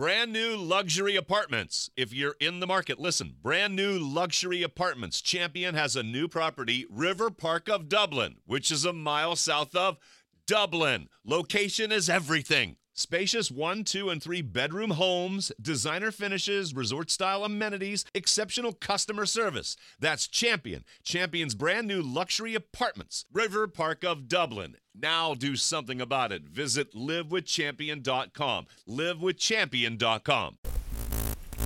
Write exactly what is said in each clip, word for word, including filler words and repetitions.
Brand new luxury apartments. If you're in the market, listen. Brand new luxury apartments. Champion has a new property, River Park of Dublin, which is a mile south of Dublin. Location is everything. Spacious one, two, and three bedroom homes, designer finishes, resort-style amenities, exceptional customer service. That's Champion. Champion's brand new luxury apartments. River Park of Dublin. Now do something about it. Visit live with champion dot com. live with champion dot com. For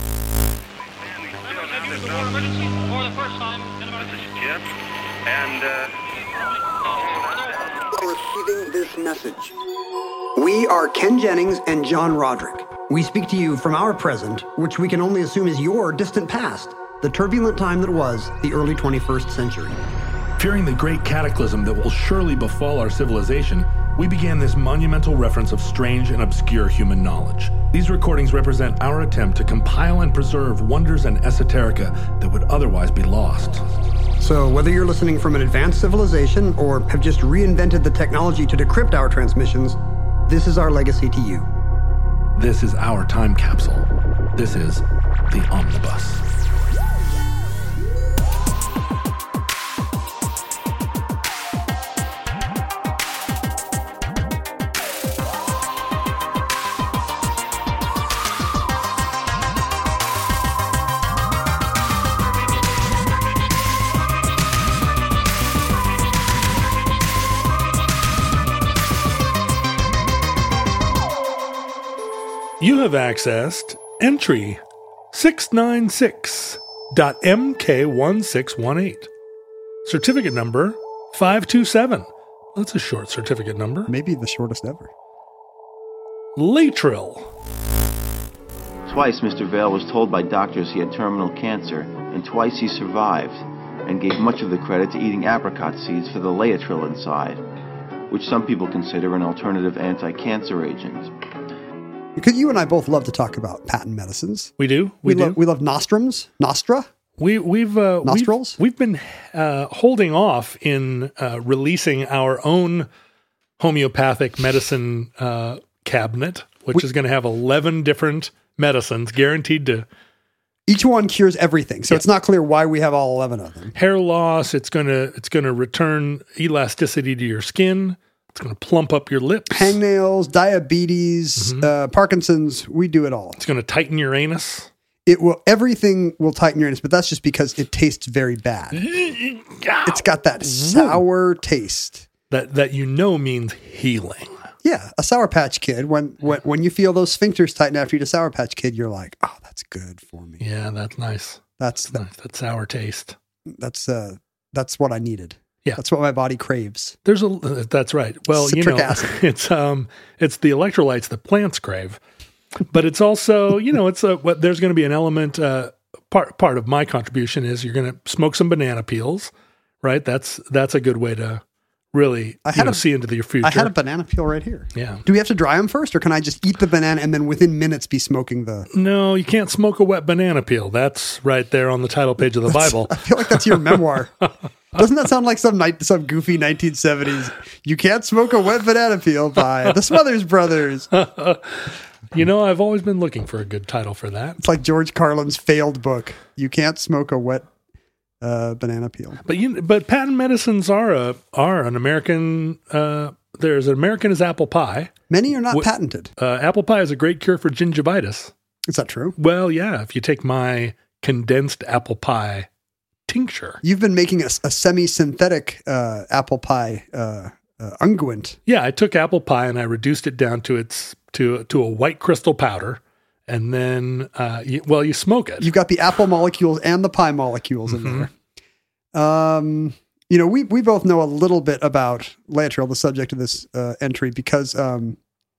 the first time in about... This is Jim, and, uh... Receiving this message. We are Ken Jennings and John Roderick. We speak to you from our present, which we can only assume is your distant past, the turbulent time that was the early twenty-first century. Fearing the great cataclysm that will surely befall our civilization, we began this monumental reference of strange and obscure human knowledge. These recordings represent our attempt to compile and preserve wonders and esoterica that would otherwise be lost. So whether you're listening from an advanced civilization or have just reinvented the technology to decrypt our transmissions, this is our legacy to you. This is our time capsule. This is the Omnibus. You have accessed entry six nine six dot M K one six one eight. Certificate number five two seven. That's a short certificate number. Maybe the shortest ever. Latril. Twice Mister Vale was told by doctors he had terminal cancer, and twice he survived, and gave much of the credit to eating apricot seeds for the Laetrile inside, which some people consider an alternative anti-cancer agent. Because you and I both love to talk about patent medicines. We do. We, we do. Love, we love nostrums, nostra. We we've uh, nostrils. We've, we've been uh, holding off in uh, releasing our own homeopathic medicine uh, cabinet, which we, is going to have eleven different medicines guaranteed to. Each one cures everything, so yeah. It's not clear why we have all eleven of them. Hair loss. It's gonna it's gonna return elasticity to your skin. It's going to plump up your lips. Hangnails, diabetes, mm-hmm. uh, Parkinson's, we do it all. It's going to tighten your anus. It will. Everything will tighten your anus, but that's just because it tastes very bad. It's got that sour taste. That that you know means healing. Yeah, a Sour Patch Kid. When when when you feel those sphincters tighten after you eat a Sour Patch Kid, you're like, oh, that's good for me. Yeah, that's nice. That's, that's the, nice. That sour taste. That's uh, that's what I needed. Yeah, that's what my body craves. There's a uh, that's right. Well, Citric you know, acid. it's um, it's the electrolytes that plants crave, but it's also you know, it's a what there's going to be an element. Uh, part part of my contribution is you're going to smoke some banana peels, right? That's that's a good way to really I had you know, a, see into your future. I had a banana peel right here. Yeah. Do we have to dry them first, or can I just eat the banana and then within minutes be smoking the? No, you can't smoke a wet banana peel. That's right there on the title page of the that's, Bible. I feel like that's your memoir. Doesn't that sound like some night, some goofy nineteen seventies? You can't smoke a wet banana peel by the Smothers Brothers. You know, I've always been looking for a good title for that. It's like George Carlin's failed book. You can't smoke a wet uh, banana peel. But you, but patent medicines are a are an American. Uh, there's an American is apple pie. Many are not Wh- patented. Uh, apple pie is a great cure for gingivitis. Is that true? Well, yeah. If you take my condensed apple pie tincture, you've been making a, a semi-synthetic uh, apple pie uh, uh, unguent. Yeah, I took apple pie and I reduced it down to its to to a white crystal powder, and then uh, you, well, you smoke it. You've got the apple molecules and the pie molecules in mm-hmm. there. Um, you know, we we both know a little bit about Laetrile, the subject of this uh, entry, because um,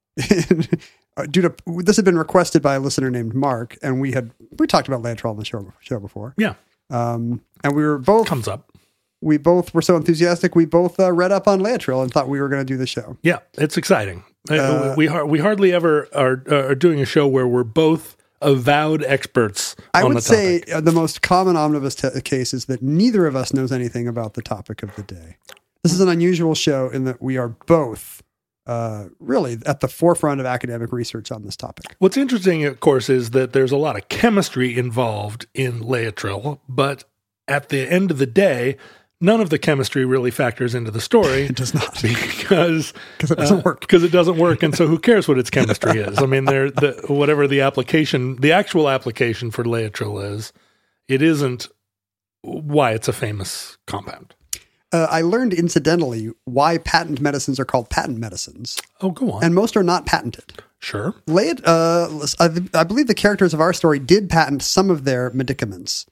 due to this had been requested by a listener named Mark, and we had we talked about Laetrile on the show show before. Yeah. Um, and we were both comes up. We both were so enthusiastic. We both uh, read up on Laetrile and thought we were going to do the show. Yeah, it's exciting. Uh, we we, we hardly ever are are doing a show where we're both avowed experts. I on would the say topic. uh, the most common omnibus t- case is that neither of us knows anything about the topic of the day. This is an unusual show in that we are both uh, really at the forefront of academic research on this topic. What's interesting, of course, is that there's a lot of chemistry involved in Laetrile, but at the end of the day, none of the chemistry really factors into the story. It does not. Because Because it doesn't uh, work. Because it doesn't work, and so who cares what its chemistry is? I mean, they're, the, whatever the application, the actual application for Laetrile is, it isn't why it's a famous compound. Uh, I learned incidentally why patent medicines are called patent medicines, Oh, go on. and most are not patented. Sure. Lay uh, I, I believe the characters of our story did patent some of their medicaments.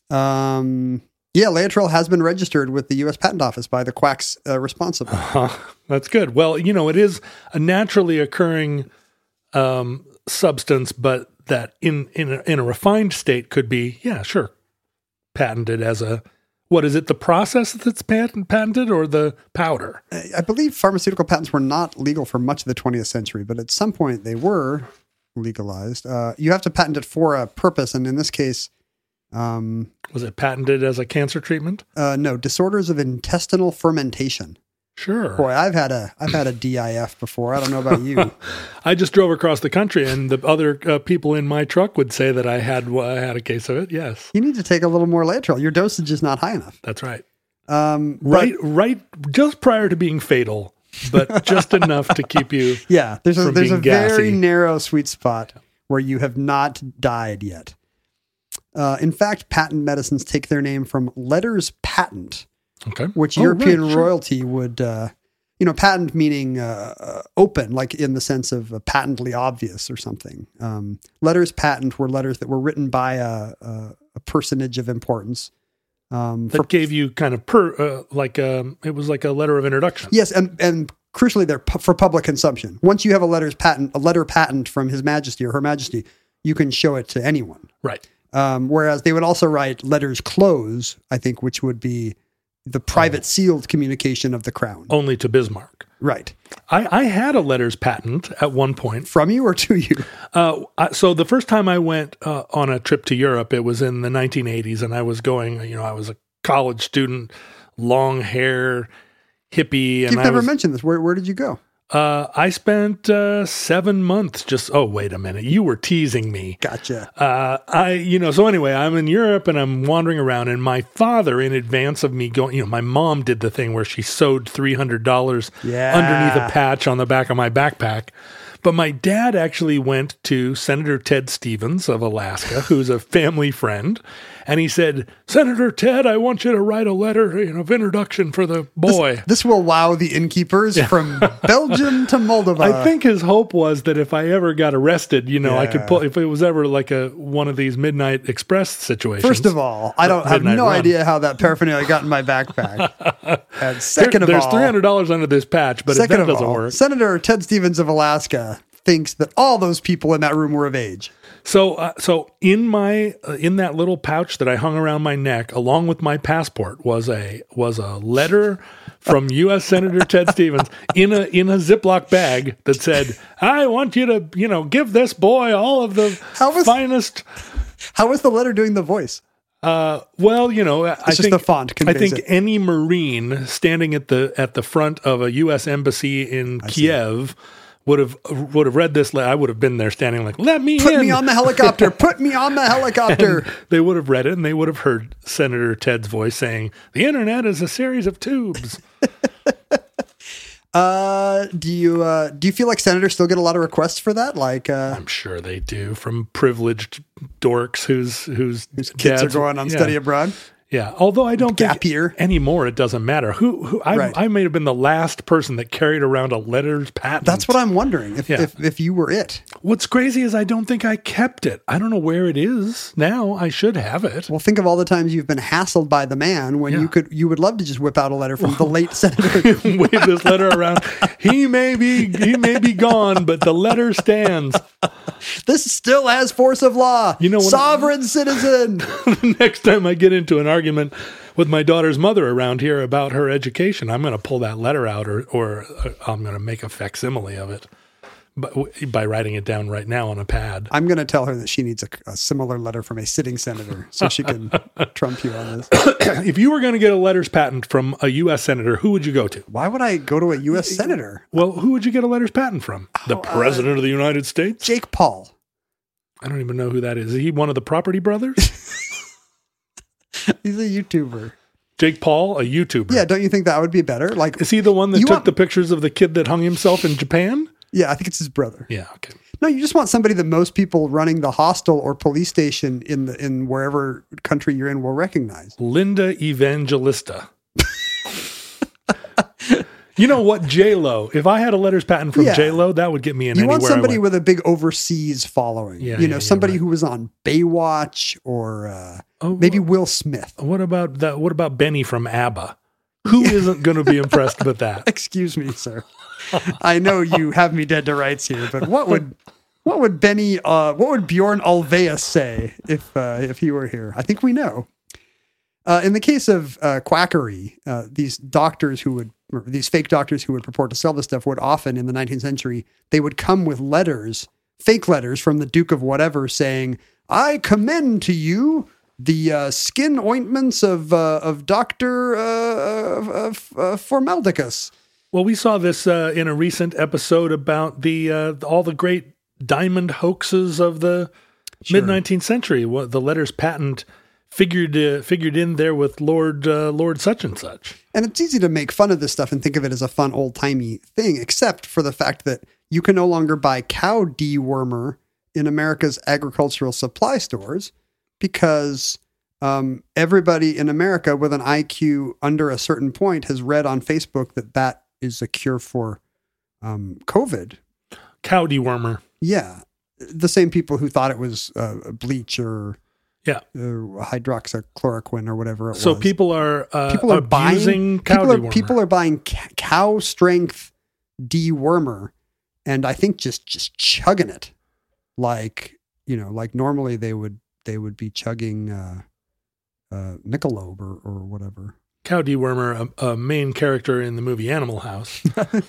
Um, yeah, Laetrile has been registered with the U S Patent Office by the quacks uh, responsible. Huh. That's good. Well, you know, it is a naturally occurring um, substance, but that in in a, in a refined state could be, yeah, sure, patented as a, what is it, the process that's patent, patented or the powder? I I believe pharmaceutical patents were not legal for much of the twentieth century, but at some point they were legalized. Uh, you have to patent it for a purpose, and in this case, um, Was it patented as a cancer treatment? uh, no, disorders of intestinal fermentation. Sure. Boy, I've had a I've had a D I F before. I don't know about you. I just drove across the country, and the other uh, people in my truck would say that I had uh, had a case of it. Yes, You need to take a little more Laetrile. Your dosage is not high enough. that's right. Um, but- Right, right, just prior to being fatal, but just enough to keep you. Yeah, there's a from there's a being very gassy. narrow sweet spot where you have not died yet. Uh, in fact, patent medicines take their name from letters patent, Okay. which Oh, European right, sure. royalty would, uh, you know, patent meaning uh, uh, open, like in the sense of uh, patently obvious or something. Um, letters patent were letters that were written by a, a, a personage of importance. Um, That for, gave you kind of per uh, like um, it was like a letter of introduction. yes, and and crucially, they're pu- for public consumption. Once you have a letters patent, a letter patent from His Majesty or Her Majesty, you can show it to anyone. Right. Um, whereas they would also write letters close, I think, which would be the private sealed communication of the crown. Only to Bismarck. Right. I, I had a letters patent at one point. From you or to you? Uh, I, so the first time I went uh, on a trip to Europe, it was in the nineteen eighties, and I was going. You know, I was a college student, long hair, hippie, and You've I never was, mentioned this. Where, where did you go? Uh, I spent uh, seven months just. Oh, wait a minute! You were teasing me. Gotcha. Uh, I, you know, so anyway, I'm in Europe and I'm wandering around, and my father, in advance of me going, you know, my mom did the thing where she sewed three hundred dollars Yeah. underneath a patch on the back of my backpack. But my dad actually went to Senator Ted Stevens of Alaska, who's a family friend, and he said, "Senator Ted, I want you to write a letter, you know, of introduction for the boy." This, this will wow the innkeepers from Belgium to Moldova. I think his hope was that if I ever got arrested, you know, I could Yeah. pull, if it was ever like a one of these Midnight Express situations. First of all, I don't have Midnight no Run. idea how that paraphernalia got in my backpack. And second There- of there's all, three hundred dollars under this patch, but if second that of doesn't all, work. Senator Ted Stevens of Alaska thinks that all those people in that room were of age. So, uh, so in my uh, in that little pouch that I hung around my neck, along with my passport, was a was a letter from U S Senator Ted Stevens in a in a Ziploc bag that said, "I want you to, you know, give this boy all of the How was- finest." How was the letter doing the voice? Uh, well, you know, I just think the font I conveys think it. any Marine standing at the at the front of a U S embassy in Kiev would have would have read this. le- I would have been there standing like, "Let me Put in." me on the helicopter. Put me on the helicopter. They would have read it, and they would have heard Senator Ted's voice saying, "The internet is a series of tubes." Uh, do you uh, do you feel like senators still get a lot of requests for that? Like, uh, I'm sure they do, from privileged dorks whose whose, kids are dads- going on yeah. study abroad. Yeah, although I don't Gap think year. anymore, it doesn't matter. Who, who I, Right. I may have been the last person that carried around a letters patent. That's what I'm wondering. If, Yeah. if if you were it. What's crazy is I don't think I kept it. I don't know where it is now. I should have it. Well, think of all the times you've been hassled by the man when Yeah. you could you would love to just whip out a letter from the late senator. Wave this letter around. He may be he may be gone, but the letter stands. This still has force of law. You know, when I- sovereign citizen. Next time I get into an argument with my daughter's mother around here about her education, I'm going to pull that letter out, or or uh, I'm going to make a facsimile of it. by, by writing it down right now on a pad. I'm going to tell her that she needs a, a similar letter from a sitting senator so she can trump you on this. If you were going to get a letters patent from a U S senator, who would you go to? Why would I go to a U S senator? Well, who would you get a letters patent from? The Oh, uh, president of the United States? Jake Paul. I don't even know who that is. Is he one of the Property Brothers? He's a YouTuber. Jake Paul, a YouTuber. Yeah, don't you think that would be better? Like, Is he the one that You took want- the pictures of the kid that hung himself in Japan? yeah, I think it's his brother. Yeah, okay. No, you just want somebody that most people running the hostel or police station in the in wherever country you're in will recognize. Linda Evangelista. You know what? J-Lo. If I had a letters patent from Yeah. J-Lo, that would get me in You anywhere want somebody I went. with a big overseas following. Yeah, you yeah, know, yeah, somebody right. who was on Baywatch or uh, Oh, maybe Will Smith. What about that? What about Benny from ABBA? Who isn't going to be impressed with that? Excuse me, sir. I know you have me dead to rights here, but what would what would Benny uh, what would Bjorn Ulvaeus say if uh, if he were here? I think we know. Uh, in the case of uh, quackery, uh, these doctors who would, or these fake doctors who would purport to sell this stuff would often, in the nineteenth century, they would come with letters, fake letters from the Duke of whatever, saying, "I commend to you the uh, skin ointments of uh, of Doctor uh, uh, uh, Formaldicus." Well, we saw this uh, in a recent episode about the uh, all the great diamond hoaxes of the Sure. mid nineteenth century. What the letters patent figured uh, figured in there with Lord uh, Lord such and such. And it's easy to make fun of this stuff and think of it as a fun old timey thing, except for the fact that you can no longer buy cow dewormer in America's agricultural supply stores because um, everybody in America with an I Q under a certain point has read on Facebook that that is a cure for um, COVID. Cow dewormer. Yeah. The same people who thought it was uh, bleach or Yeah. uh, hydroxychloroquine or whatever it So was. people are uh, people are abusing buying cow people are, dewormer. people are buying ca- cow strength dewormer and I think just just chugging it like you know like normally they would they would be chugging uh uh Michelob or, or whatever. Cow dewormer, a, a main character in the movie Animal House.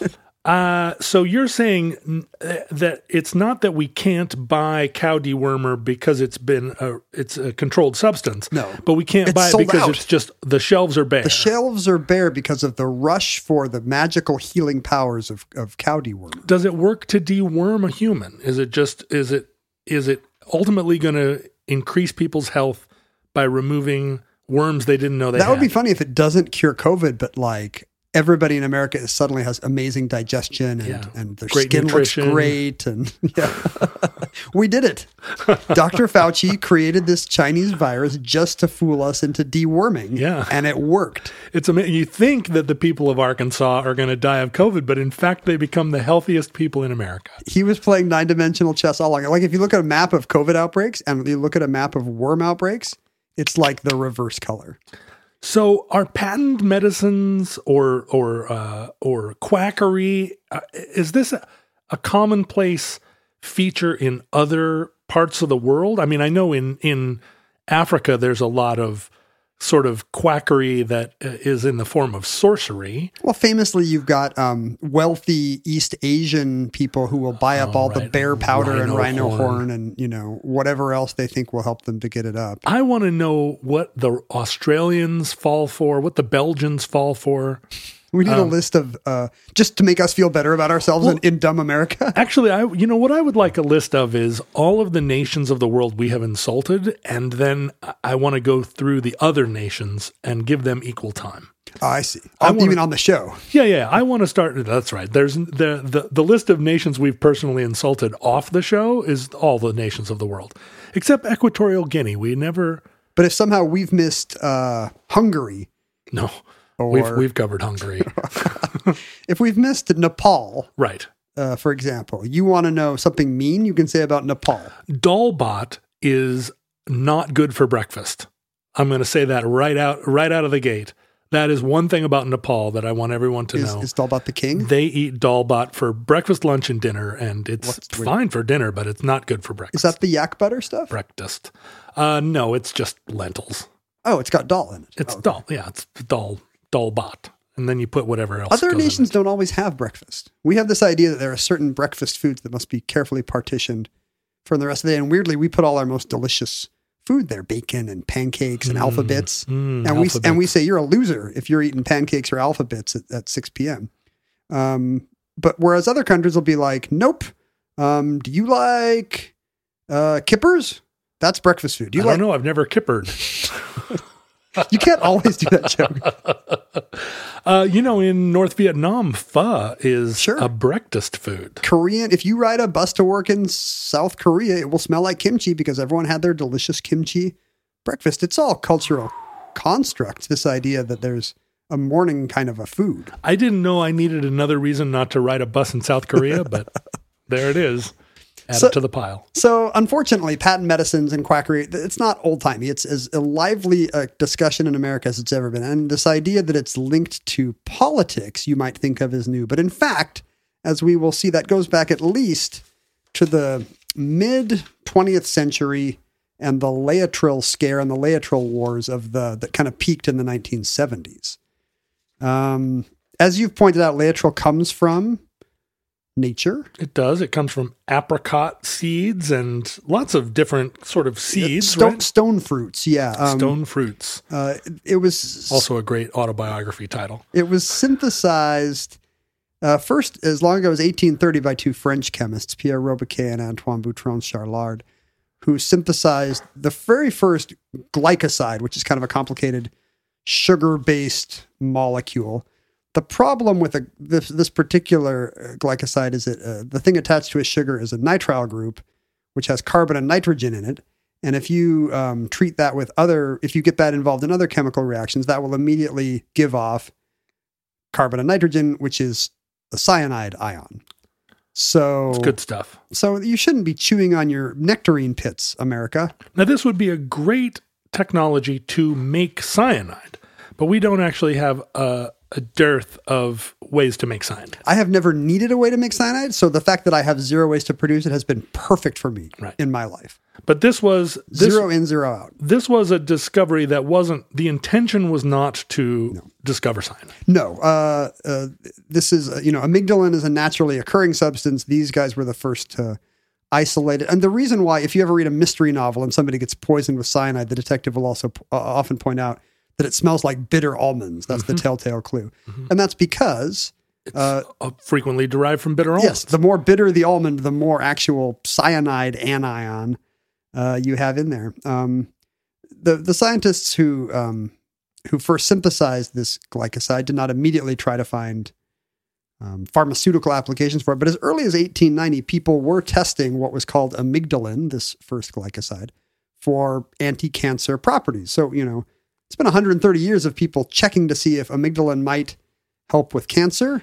Uh, so you're saying n- that it's not that we can't buy cow dewormer because it's been a, it's a controlled substance. No. but we can't It's buy it sold because out. it's just the shelves are bare. The shelves are bare because of the rush for the magical healing powers of of cow dewormer. Does it work to deworm a human? Is it just is it is it ultimately going to increase people's health by removing worms they didn't know they That had? would be funny if it doesn't cure COVID, but like everybody in America is suddenly has amazing digestion and, Yeah. and their Great skin nutrition. looks great. And yeah, we did it. Doctor Fauci created this Chinese virus just to fool us into deworming. Yeah. And it worked. It's amazing. You think that the people of Arkansas are going to die of COVID, but in fact, they become the healthiest people in America. He was playing nine dimensional chess all along. Like if you look at a map of COVID outbreaks and you look at a map of worm outbreaks, it's like the reverse color. So, are patent medicines or or uh, or quackery? Uh, is this a, a commonplace feature in other parts of the world? I mean, I know in in Africa there's a lot of sort of quackery that uh, is in the form of sorcery. Well, famously, you've got um, wealthy East Asian people who will buy up Oh, all the right. bear powder and Rhino rhino horn. horn. and, you know, whatever else they think will help them to get it up. I want to know what the Australians fall for, what the Belgians fall for. We need a Um, list of, uh, just to make us feel better about ourselves Well- in, in dumb America. Actually, I you know what I would like a list of is all of the nations of the world we have insulted, and then I- I want to go through the other nations and give them equal time. Oh, I see. I Um, wanna- even on the show. Yeah, yeah. I want to start. That's right. There's the, the the list of nations we've personally insulted off the show is all the nations of the world, except Equatorial Guinea. We never. But if somehow we've missed uh, Hungary, No, Or- we've we've covered Hungary. if we've missed Nepal, Right. uh, for example, you want to know something mean you can say about Nepal. Dalbot is not good for breakfast. I'm going to say that right out right out of the gate. That is one thing about Nepal that I want everyone to Is, know. is Dalbat the king? They eat dalbot for breakfast, lunch, and dinner, and it's What's- fine for dinner, but it's not good for Is breakfast. that the yak butter stuff? breakfast? Uh, no, it's just lentils. Oh, it's got dal in it. It's Oh, okay. dal. Yeah, it's dal dalbot. and then you put whatever else. Other goes in nations it. don't always have breakfast. We have this idea that there are certain breakfast foods that must be carefully partitioned from the rest of the day. And weirdly, we put all our most delicious food there, bacon and pancakes and Mm, alpha bits. mm, and we Alpha and we Bits. say you're a loser if you're eating pancakes or alpha bits at, at six p.m. Um, but whereas other countries will be like, nope. Um, do you like uh, kippers? That's breakfast food. Do you I like? don't know. I've never kippered. You can't always do that joke. Uh, you know, in North Vietnam, pho is Sure. a breakfast food. Korean, if you ride a bus to work in South Korea, it will smell like kimchi because everyone had their delicious kimchi breakfast. It's all cultural construct, this idea that there's a morning kind of a food. I didn't know I needed another reason not to ride a bus in South Korea, but there it is. Add So- it to the pile. So unfortunately, patent medicines and quackery, it's not old timey. It's as a lively a discussion in America as it's ever been. And this idea that it's linked to politics, you might think of as new. But in fact, as we will see, that goes back at least to the mid twentieth century and the Laetrile scare and the Laetrile wars of the that kind of peaked in the nineteen seventies. Um, as you've pointed out, Laetrile comes from nature. It does. It comes from apricot seeds and lots of different sort of seeds, Stone, right? stone fruits, yeah. Um, Stone fruits. Uh, it was Also a great autobiography title. It was synthesized uh, first as long ago as eighteen thirty by two French chemists, Pierre Robiquet and Antoine Boutron-Charlard, who synthesized the very first glycoside, which is kind of a complicated sugar-based molecule. The problem with a, this, this particular glycoside is that uh, the thing attached to a sugar is a nitrile group, which has carbon and nitrogen in it. And if you um, treat that with other, if you get that involved in other chemical reactions, that will immediately give off carbon and nitrogen, which is a cyanide ion. So It's good stuff. So you shouldn't be chewing on your nectarine pits, America. Now, this would be a great technology to make cyanide, but we don't actually have a, a dearth of ways to make cyanide. I have never needed a way to make cyanide, so the fact that I have zero ways to produce it has been perfect for me Right. in my life. But this was this, Zero in, zero out. This was a discovery that wasn't, the intention was not to discover cyanide. No, uh, uh, this is, uh, you know, amygdalin is a naturally occurring substance. These guys were the first to isolate it. And the reason why, if you ever read a mystery novel and somebody gets poisoned with cyanide, the detective will also uh, often point out that it smells like bitter almonds. That's Mm-hmm. the telltale clue. And that's because, Uh, frequently derived from bitter almonds. yes, the more bitter the almond, the more actual cyanide anion uh, you have in there. Um, the the scientists who um, who first synthesized this glycoside did not immediately try to find um, pharmaceutical applications for it, but as early as eighteen ninety, people were testing what was called amygdalin, this first glycoside, for anti-cancer properties. So, you know, it's been one hundred thirty years of people checking to see if amygdalin might help with cancer.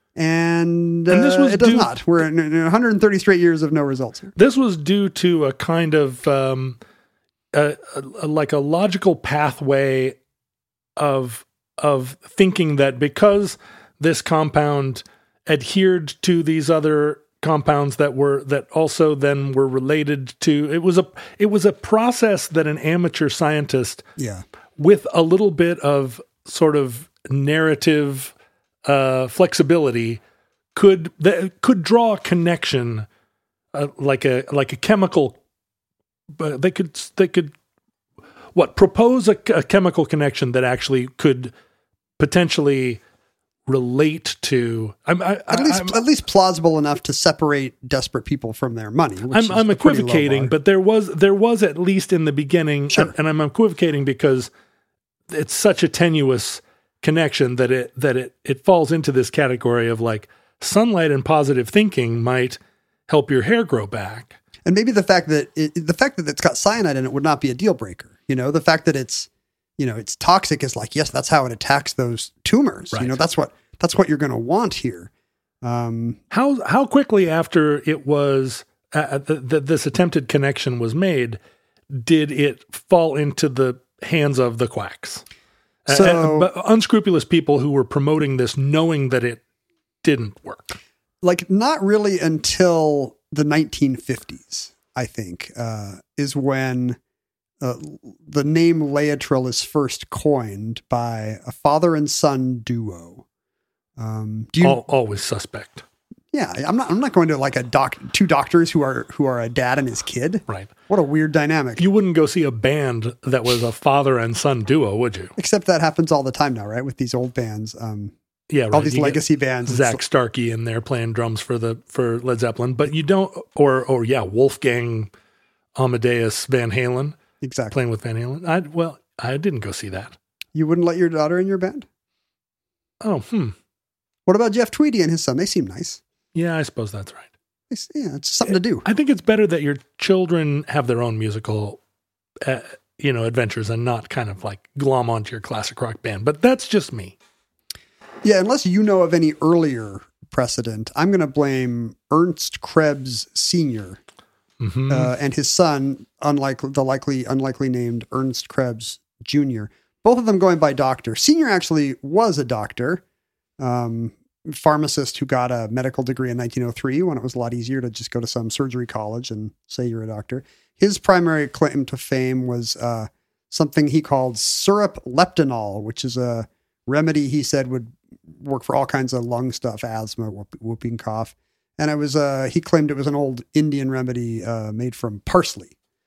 And, And this uh, was it does due- not. We're in, in one hundred thirty straight years of no results here. This was due to a kind of um, a, a, like a logical pathway of of thinking that because this compound adhered to these other compounds that were that also then were related to it was a it was a process that an amateur scientist Yeah. with a little bit of sort of narrative uh, flexibility could that could draw a connection, uh, like a like a chemical. But they could they could what propose a, a chemical connection that actually could potentially relate to. I'm, I, At least, I'm, at least plausible enough to separate desperate people from their money. Which I'm, is I'm a pretty low equivocating, bar. but there was there was at least in the beginning, Sure. and, and I'm equivocating because it's such a tenuous connection that it that it it falls into this category of like sunlight and positive thinking might help your hair grow back. And maybe the fact that it, the fact that it's got cyanide in it would not be a deal breaker. You know, the fact that it's, you know, it's toxic is like, yes, that's how it attacks those tumors. Right. You know, that's what that's what you're going to want here. Um, How how quickly after it was uh, that th- this attempted connection was made, did it fall into the hands of the quacks? Uh, So- uh, but unscrupulous people who were promoting this, knowing that it didn't work. like not really until the nineteen fifties, I think, uh, is when uh, the name Laetrile is first coined by a father and son duo. Um, do you? Al- always suspect. Yeah, I'm not. I'm not going to like a doc, two doctors who are who are a dad and his kid. Right. What a weird dynamic. You wouldn't go see a band that was a father and son duo, would you? Except that happens all the time now, right? With these old bands, um, Yeah, right. all these You get legacy bands. Zach It's- Starkey in there playing drums for the for Led Zeppelin, but you don't, or or yeah, Wolfgang Amadeus Van Halen exactly. playing with Van Halen. I well, I didn't go see that. You wouldn't let your daughter in your band? Oh, hmm. What about Jeff Tweedy and his son? They seem nice. Yeah, I suppose that's right. They s- Yeah, it's something to do. I think it's better that your children have their own musical, uh, you know, adventures and not kind of like glom onto your classic rock band. But that's just me. Yeah, unless you know of any earlier precedent, I'm going to blame Ernst Krebs Senior Mm-hmm. uh, and his son, unlike the likely unlikely named Ernst Krebs Junior Both of them going by doctor. Senior actually was a doctor, um, pharmacist who got a medical degree in nineteen oh three when it was a lot easier to just go to some surgery college and say you're a doctor. His primary claim to fame was uh, something he called syrup leptinol, which is a remedy he said would work for all kinds of lung stuff, asthma, whoop- whooping cough. And it was, uh, he claimed it was an old Indian remedy uh, made from parsley.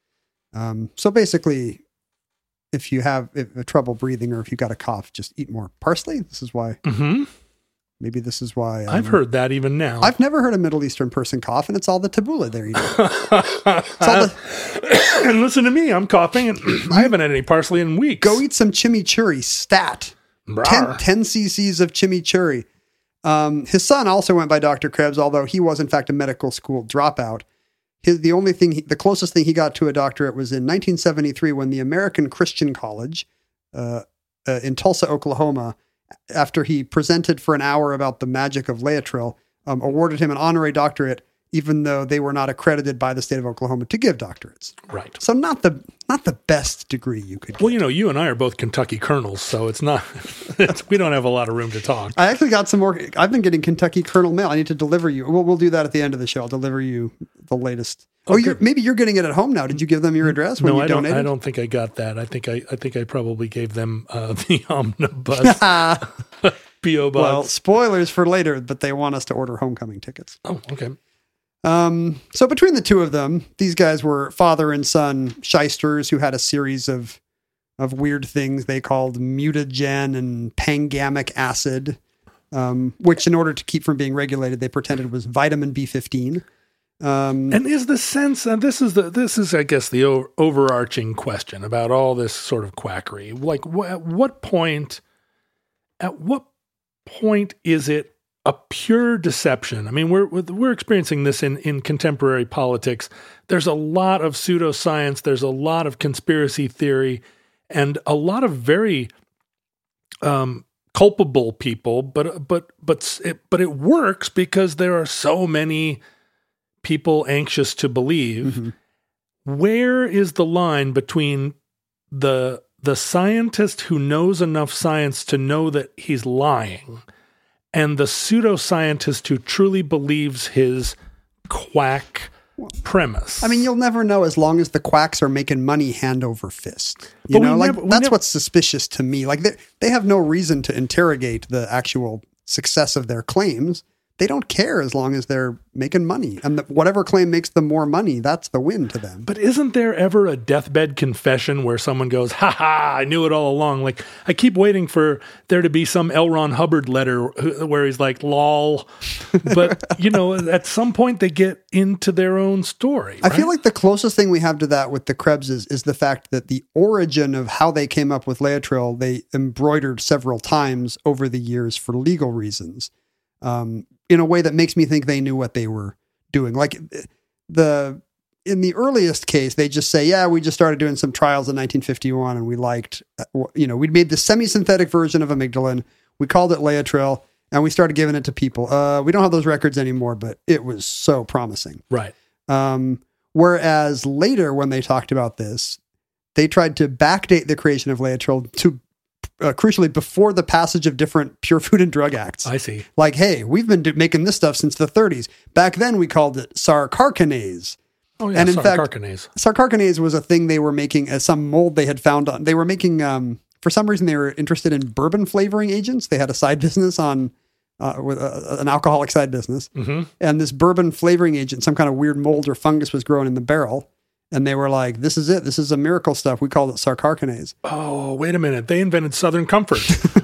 Um, so basically, if you have if, if trouble breathing or if you got a cough, just eat more parsley. This is why, Mm-hmm. maybe this is why. Um, I've heard that even now. I've never heard a Middle Eastern person cough, and it's all the tabbouleh they're eating. It's all the, And listen to me, I'm coughing, and I haven't had any parsley in weeks. go eat some chimichurri, stat. ten, Rawr. ten cc's of chimichurri. Um, his son also went by Doctor Krebs, although he was in fact a medical school dropout. His, the only thing, he, the closest thing he got to a doctorate was in nineteen seventy-three when the American Christian College uh, uh, in Tulsa, Oklahoma, after he presented for an hour about the magic of Laetrile, um, awarded him an honorary doctorate, even though they were not accredited by the state of Oklahoma to give doctorates. Right. So not the not the best degree you could get. Well, you know, you and I are both Kentucky colonels, so it's not, it's, we don't have a lot of room to talk. I actually got some more. I've been getting Kentucky Colonel mail. I need to deliver you. We'll, we'll do that at the end of the show. I'll deliver you the latest. Oh, Okay. you're, maybe you're getting it at home now. Did you give them your address when No, you I don't. donated? I don't think I got that. I think I. I think I probably gave them uh, the omnibus P O box. Well, spoilers for later, but they want us to order homecoming tickets. oh, okay. Um, so between the two of them, these guys were father and son shysters who had a series of of weird things they called mutagen and pangamic acid, um, which in order to keep from being regulated, they pretended was vitamin B fifteen. Um, And is the sense, and this is the this is, I guess, the o- overarching question about all this sort of quackery. Like, wh- at what point, at what point is it a pure deception? I mean, we're we're experiencing this in in contemporary politics. There's a lot of pseudoscience. There's a lot of conspiracy theory, and a lot of very um, culpable people. But but but it, but it works because there are so many people anxious to believe. Mhm. Where is the line between the the scientist who knows enough science to know that he's lying and the pseudoscientist who truly believes his quack premise? I mean, you'll never know as long as the quacks are making money hand over fist. You But we know, like never- we that's never- what's suspicious to me. Like they they have no reason to interrogate the actual success of their claims. They don't care as long as they're making money, and the, whatever claim makes them more money, that's the win to them. But isn't there ever a deathbed confession where someone goes, ha ha, I knew it all along? Like, I keep waiting for there to be some L. Ron Hubbard letter where he's like, lol. But, you know, at some point they get into their own story. I feel right? like the closest thing we have to that with the Krebses is the fact that the origin of how they came up with Laetrile, they embroidered several times over the years for legal reasons. Um, in a way that makes me think they knew what they were doing. Like the, in the earliest case, they just say, yeah, we just started doing some trials in nineteen fifty-one and we liked, you know, we'd made the semi-synthetic version of amygdalin. We called it Laetrile and we started giving it to people. Uh, we don't have those records anymore, but it was so promising. Right. Um, whereas later when they talked about this, they tried to backdate the creation of Laetrile to Uh, crucially before the passage of different Pure Food and Drug Acts. I see. Like, hey, we've been do- making this stuff since the thirties. Back then we called it sarcarcanase. Oh, yeah, and in fact, sarcarcanase. sarcarcanase was a thing they were making as some mold they had found on. They were making, um, for some reason, they were interested in bourbon flavoring agents. They had a side business on, uh, with a, an alcoholic side business. Mm-hmm. And this bourbon flavoring agent, some kind of weird mold or fungus was growing in the barrel. And they were like, this is it. This is a miracle stuff. We called it sarcarcanase. Oh, wait a minute. They invented Southern Comfort.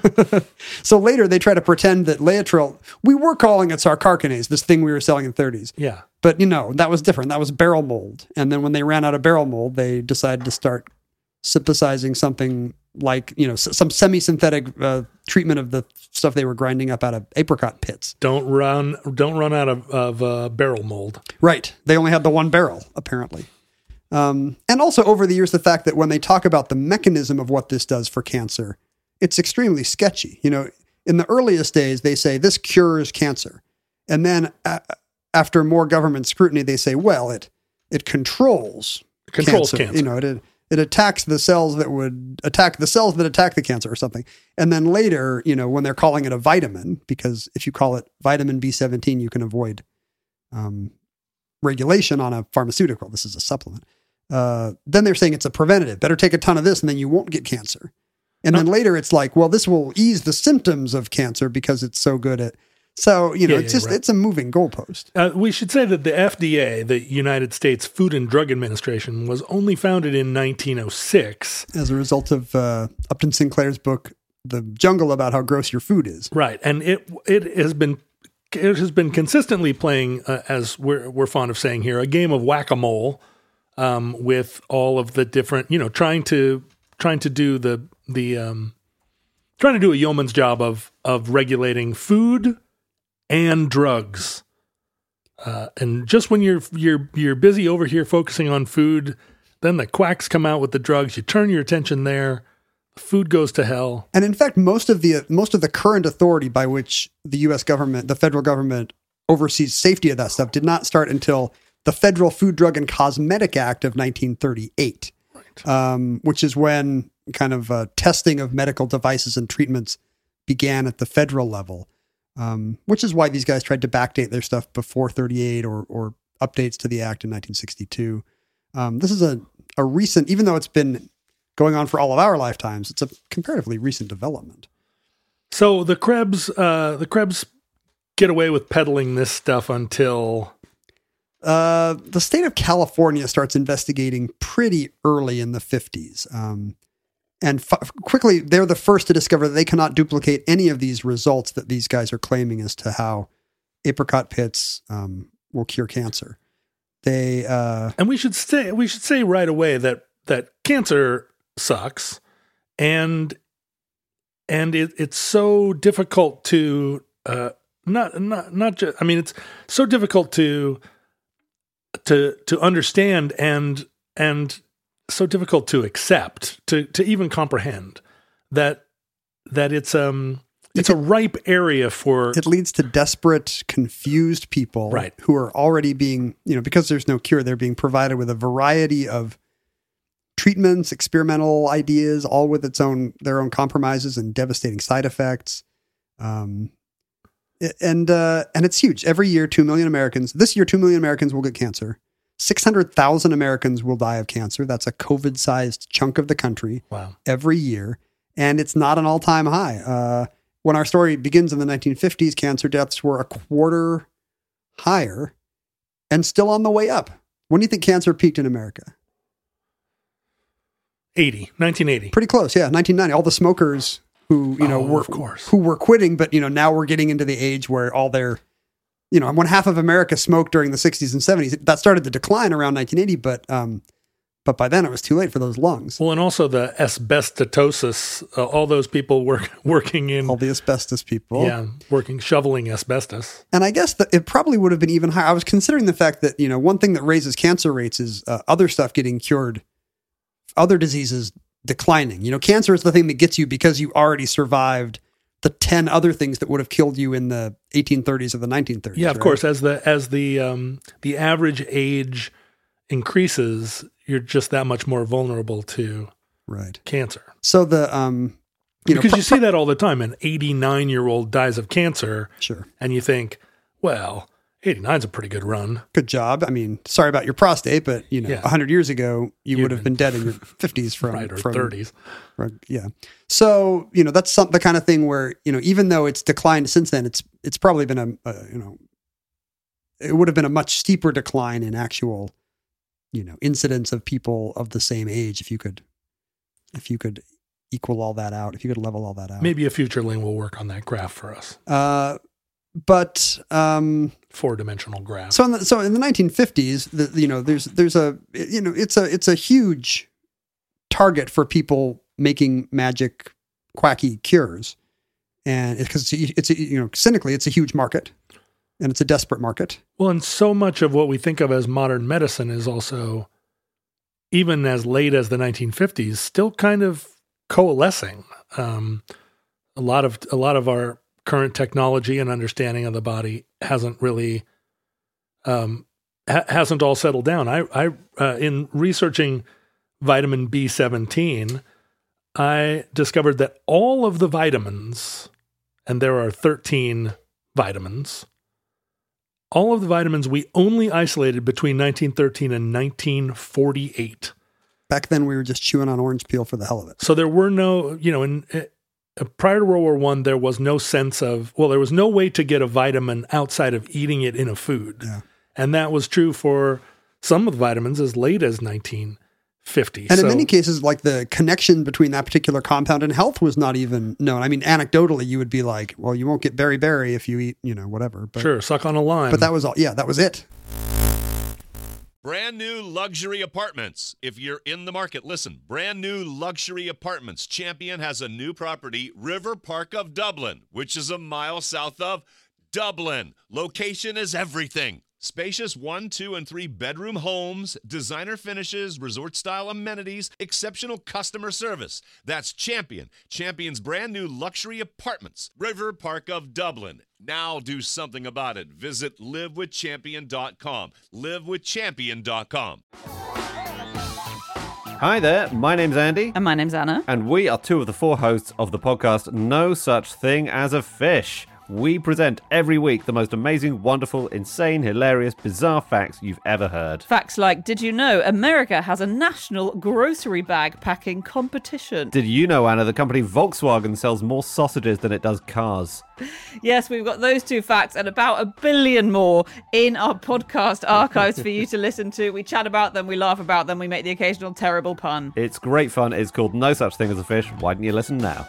So later they try to pretend that Laetrile, we were calling it sarcarcanase, this thing we were selling in the thirties. Yeah. But, you know, that was different. That was barrel mold. And then when they ran out of barrel mold, they decided to start synthesizing something like, you know, s- some semi-synthetic uh, treatment of the stuff they were grinding up out of apricot pits. Don't run don't run out of, of uh, barrel mold. Right. They only had the one barrel, apparently. Um, and also over the years, the fact that when they talk about the mechanism of what this does for cancer, it's extremely sketchy. You know, in the earliest days, they say this cures cancer. And then uh, after more government scrutiny, they say, well, it it controls, Controls cancer. cancer. You know, it it attacks the cells that would attack the cells that attack the cancer or something. And then later, you know, when they're calling it a vitamin, because if you call it vitamin B seventeen, you can avoid um, regulation on a pharmaceutical. This is a supplement. Uh, then they're saying it's a preventative. Better take a ton of this and then you won't get cancer. And then later it's like, well, this will ease the symptoms of cancer because it's so good at. So, you know, Yeah, it's yeah, just, right. it's a moving goalpost. Uh, we should say that the F D A, the United States Food and Drug Administration, was only founded in nineteen oh six. As a result of uh, Upton Sinclair's book, The Jungle, about how gross your food is. Right. And it it has been it has been consistently playing, uh, as we're we're fond of saying here, a game of whack-a-mole um, with all of the different, you know, trying to trying to do the the um, trying to do a yeoman's job of of regulating food and drugs. Uh, and just when you're you're you're busy over here focusing on food, then the quacks come out with the drugs. You turn your attention there. Food goes to hell. And in fact, most of the most of the current authority by which the U S government, the federal government, oversees safety of that stuff did not start until the Federal Food, Drug, and Cosmetic Act of nineteen thirty-eight, right. um, which is when kind of uh, testing of medical devices and treatments began at the federal level, um, which is why these guys tried to backdate their stuff before thirty-eight or, or updates to the act in nineteen sixty-two. Um, this is a, a recent, even though it's been going on for all of our lifetimes, it's a comparatively recent development. So the Krebs, uh, the Krebs get away with peddling this stuff until uh, the state of California starts investigating pretty early in the fifties. Um, and f- quickly, they're the first to discover that they cannot duplicate any of these results that these guys are claiming as to how apricot pits um, will cure cancer. They uh, and we should say we should say right away that that cancer sucks, and and it, it's so difficult to uh, not not not just. I mean, it's so difficult to to to understand and and so difficult to accept, to to even comprehend that that it's um it's a ripe area for. It leads to desperate, confused people, right, who are already being, you know, because there's no cure, they're being provided with a variety of treatments, experimental ideas, all with its own their own compromises and devastating side effects. Um, and uh, and it's huge. Every year, two million Americans. This year, two million Americans will get cancer. Six hundred thousand Americans will die of cancer. That's a COVID-sized chunk of the country. Wow. Every year, and it's not an all-time high. Uh, when our story begins in the nineteen fifties, cancer deaths were a quarter higher, and still on the way up. When do you think cancer peaked in America? eighty, nineteen eighty. Pretty close, yeah, nineteen ninety. All the smokers who, you know, oh, were of course. who were quitting, but you know, now we're getting into the age where all their, you know, when half of America smoked during the sixties and seventies, that started to decline around nineteen eighty, but um, but by then it was too late for those lungs. Well, and also the asbestosis, uh, all those people work, working in all the asbestos people, yeah, working shoveling asbestos. And I guess that it probably would have been even higher. I was considering the fact that, you know, one thing that raises cancer rates is uh, other stuff getting cured. Other diseases declining. You know, cancer is the thing that gets you because you already survived the ten other things that would have killed you in the eighteen thirties or the nineteen thirties. Yeah, of right? course. As the as the um, the average age increases, you're just that much more vulnerable to right cancer. So the um, you because know, you see that all the time. An eighty-nine year old dies of cancer. Sure. And you think, well, eighty-nine is a pretty good run. Good job. I mean, sorry about your prostate, but you know, Yeah. a hundred years ago, you You'd would have been- been dead in your fifties from, Right, or from thirties. from- yeah. So, you know, that's some, the kind of thing where, you know, even though it's declined since then, it's, it's probably been a, a, you know, it would have been a much steeper decline in actual, you know, incidence of people of the same age. If you could, if you could equal all that out, if you could level all that out. Maybe a future Ling will work on that graph for us. Uh, but, um, Four-dimensional graph. So in the, so in the nineteen fifties, the, you know, there's there's a you know it's a it's a huge target for people making magic, quacky cures, and because it's, it's a, you know cynically it's a huge market, and it's a desperate market. Well, and so much of what we think of as modern medicine is also, even as late as the nineteen fifties, still kind of coalescing. Um, a lot of a lot of our current technology and understanding of the body hasn't really um, ha- hasn't all settled down. I, I uh, in researching vitamin B seventeen, I discovered that all of the vitamins, and there are thirteen vitamins, all of the vitamins we only isolated between nineteen thirteen and nineteen forty-eight. Back then, we were just chewing on orange peel for the hell of it. So there were no, you know, in uh, prior to World War One, there was no sense of, well, there was no way to get a vitamin outside of eating it in a food. Yeah. And that was true for some of the vitamins as late as nineteen fifty. And so, in many cases, like the connection between that particular compound and health was not even known. I mean, anecdotally, you would be like, well, you won't get beriberi if you eat, you know, whatever. But, sure, suck on a lime. but that was all. Yeah, that was it. Brand new luxury apartments. If you're in the market, listen. Brand new luxury apartments. Champion has a new property, River Park of Dublin, which is a mile south of Dublin. Location is everything. Spacious one, two, and three bedroom homes, designer finishes, resort-style amenities, exceptional customer service. That's Champion. Champion's brand new luxury apartments, River Park of Dublin. Now do something about it. Visit live with champion dot com. live with champion dot com. Hi there, my name's Andy. And my name's Anna. And we are two of the four hosts of the podcast No Such Thing as a Fish. We present every week the most amazing, wonderful, insane, hilarious, bizarre facts you've ever heard. Facts like, did you know America has a national grocery bag packing competition? Did you know, Anna, the company Volkswagen sells more sausages than it does cars? Yes, we've got those two facts and about a billion more in our podcast archives for you to listen to. We chat about them, we laugh about them, we make the occasional terrible pun. It's great fun. It's called No Such Thing as a Fish. Why don't you listen now?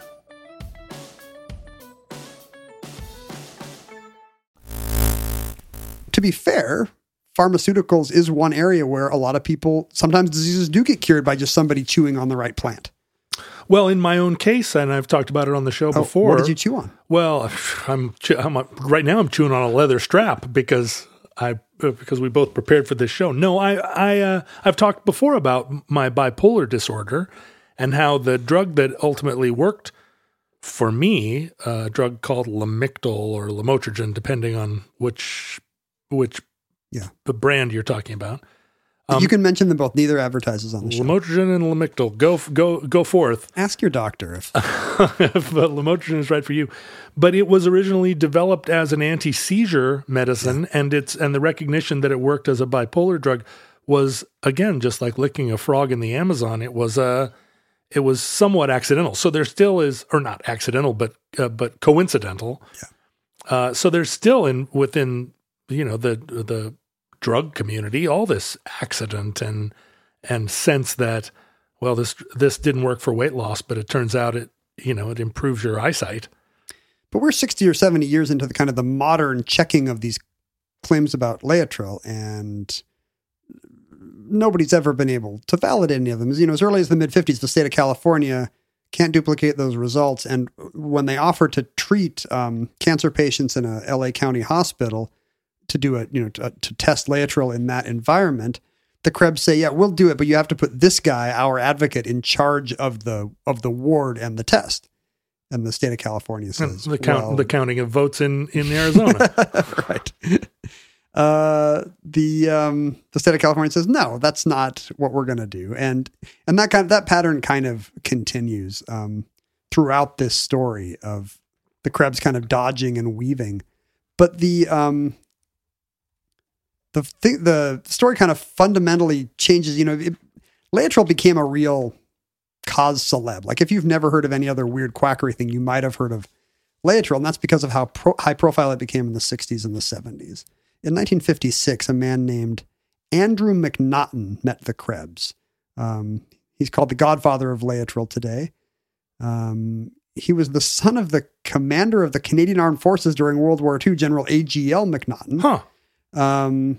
To be fair, pharmaceuticals is one area where a lot of people, sometimes diseases do get cured by just somebody chewing on the right plant. Well, in my own case, and I've talked about it on the show Oh, before. what did you chew on? Well, I'm, I'm right now I'm chewing on a leather strap because I because we both prepared for this show. No, I I uh, I've talked before about my bipolar disorder and how the drug that ultimately worked for me, a drug called Lamictal or Lamotrigine, depending on which which Yeah. the brand you're talking about. Um, you can mention them both. Neither advertises on the show. Lamotrigine and Lamictal. Go go go forth. Ask your doctor if if Lamotrigine is right for you. But it was originally developed as an anti-seizure medicine, yeah. and it's and the recognition that it worked as a bipolar drug was, again, just like licking a frog in the Amazon. It was uh, it was somewhat accidental. So there still is, or not accidental, but uh, but coincidental. Yeah. Uh, so there's still in within you know the the drug community all this accident and and sense that, well, this this didn't work for weight loss, but it turns out it you know it improves your eyesight. But we're sixty or seventy years into the kind of the modern checking of these claims about Laetrile, and nobody's ever been able to validate any of them. As you know, as early as the mid fifties, the state of California can't duplicate those results, and when they offer to treat um, cancer patients in a L A County hospital to do it, you know, to, to test Laetrile in that environment, the Krebs say, "Yeah, we'll do it, but you have to put this guy, our advocate, in charge of the of the ward and the test." And the state of California says, the count, well, the counting of votes in in Arizona, right? Uh, the um, the state of California says, "No, that's not what we're going to do," and and that kind that pattern kind of continues um, throughout this story of the Krebs kind of dodging and weaving. But the um, the thing, the story kind of fundamentally changes. You know, it, Laetrile became a real cause celeb. Like if you've never heard of any other weird quackery thing, you might have heard of Laetrile, and that's because of how pro- high profile it became in the sixties and the seventies. In nineteen fifty-six, a man named Andrew McNaughton met the Krebs. Um, he's called the godfather of Laetrile today. Um, he was the son of the commander of the Canadian Armed Forces during World War Two, General A G L McNaughton, Huh. um,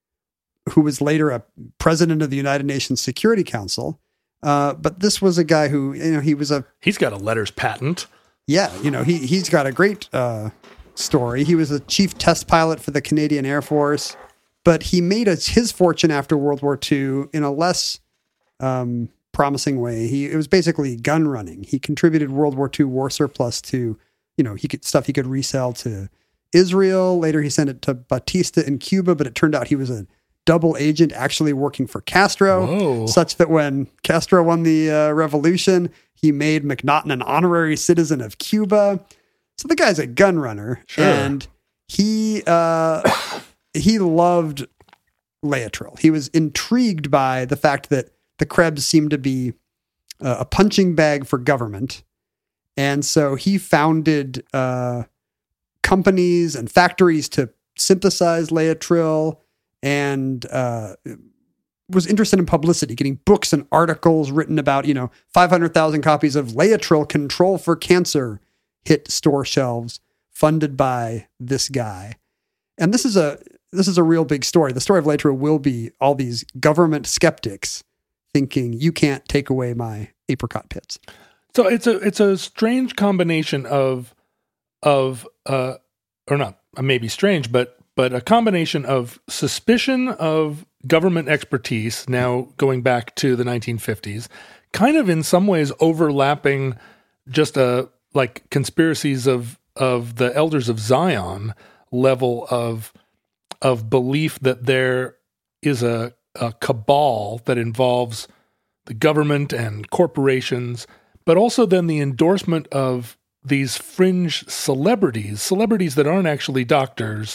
who was later a president of the United Nations Security Council. Uh, but this was a guy who, you know, he was a... He's got a letters patent. Yeah, you know, he, he's got a great uh, story. He was a chief test pilot for the Canadian Air Force, but he made a, his fortune after World War Two in a less um, promising way. He It was basically gun running. He contributed World War Two war surplus to, you know, he could stuff he could resell to Israel. Later, he sent it to Batista in Cuba, but it turned out he was a double agent actually working for Castro, Whoa. such that when Castro won the uh, revolution, he made McNaughton an honorary citizen of Cuba. So the guy's a gun runner, Sure. and he uh, he loved Laetrile. He was intrigued by the fact that the Krebs seemed to be uh, a punching bag for government, and so he founded uh, companies and factories to synthesize Laetrile, and uh, was interested in publicity, getting books and articles written about, you know, five hundred thousand copies of Laetrile Control for Cancer hit store shelves, funded by this guy. And this is a this is a real big story. The story of Laetrile will be all these government skeptics thinking, you can't take away my apricot pits. So it's a it's a strange combination of of uh or not maybe strange, but but a combination of suspicion of government expertise, now going back to the nineteen fifties, kind of in some ways overlapping just a like conspiracies of of the Elders of Zion level of of belief that there is a, a cabal that involves the government and corporations, but also then the endorsement of these fringe celebrities, celebrities that aren't actually doctors,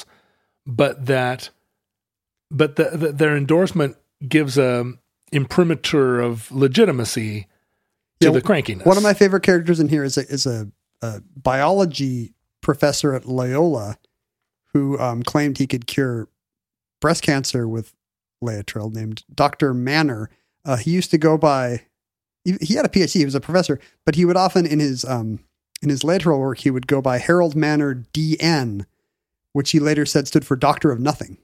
but that, but the, the, their endorsement gives a imprimatur of legitimacy to Yeah, the crankiness. One of my favorite characters in here is a, is a, a biology professor at Loyola who um, claimed he could cure breast cancer with Laetrile, named Doctor Manner. Uh, he used to go by, he, he had a P H D, he was a professor, but he would often in his um, in his Laetrile work, he would go by Harold Manner D N, which he later said stood for Doctor of Nothing.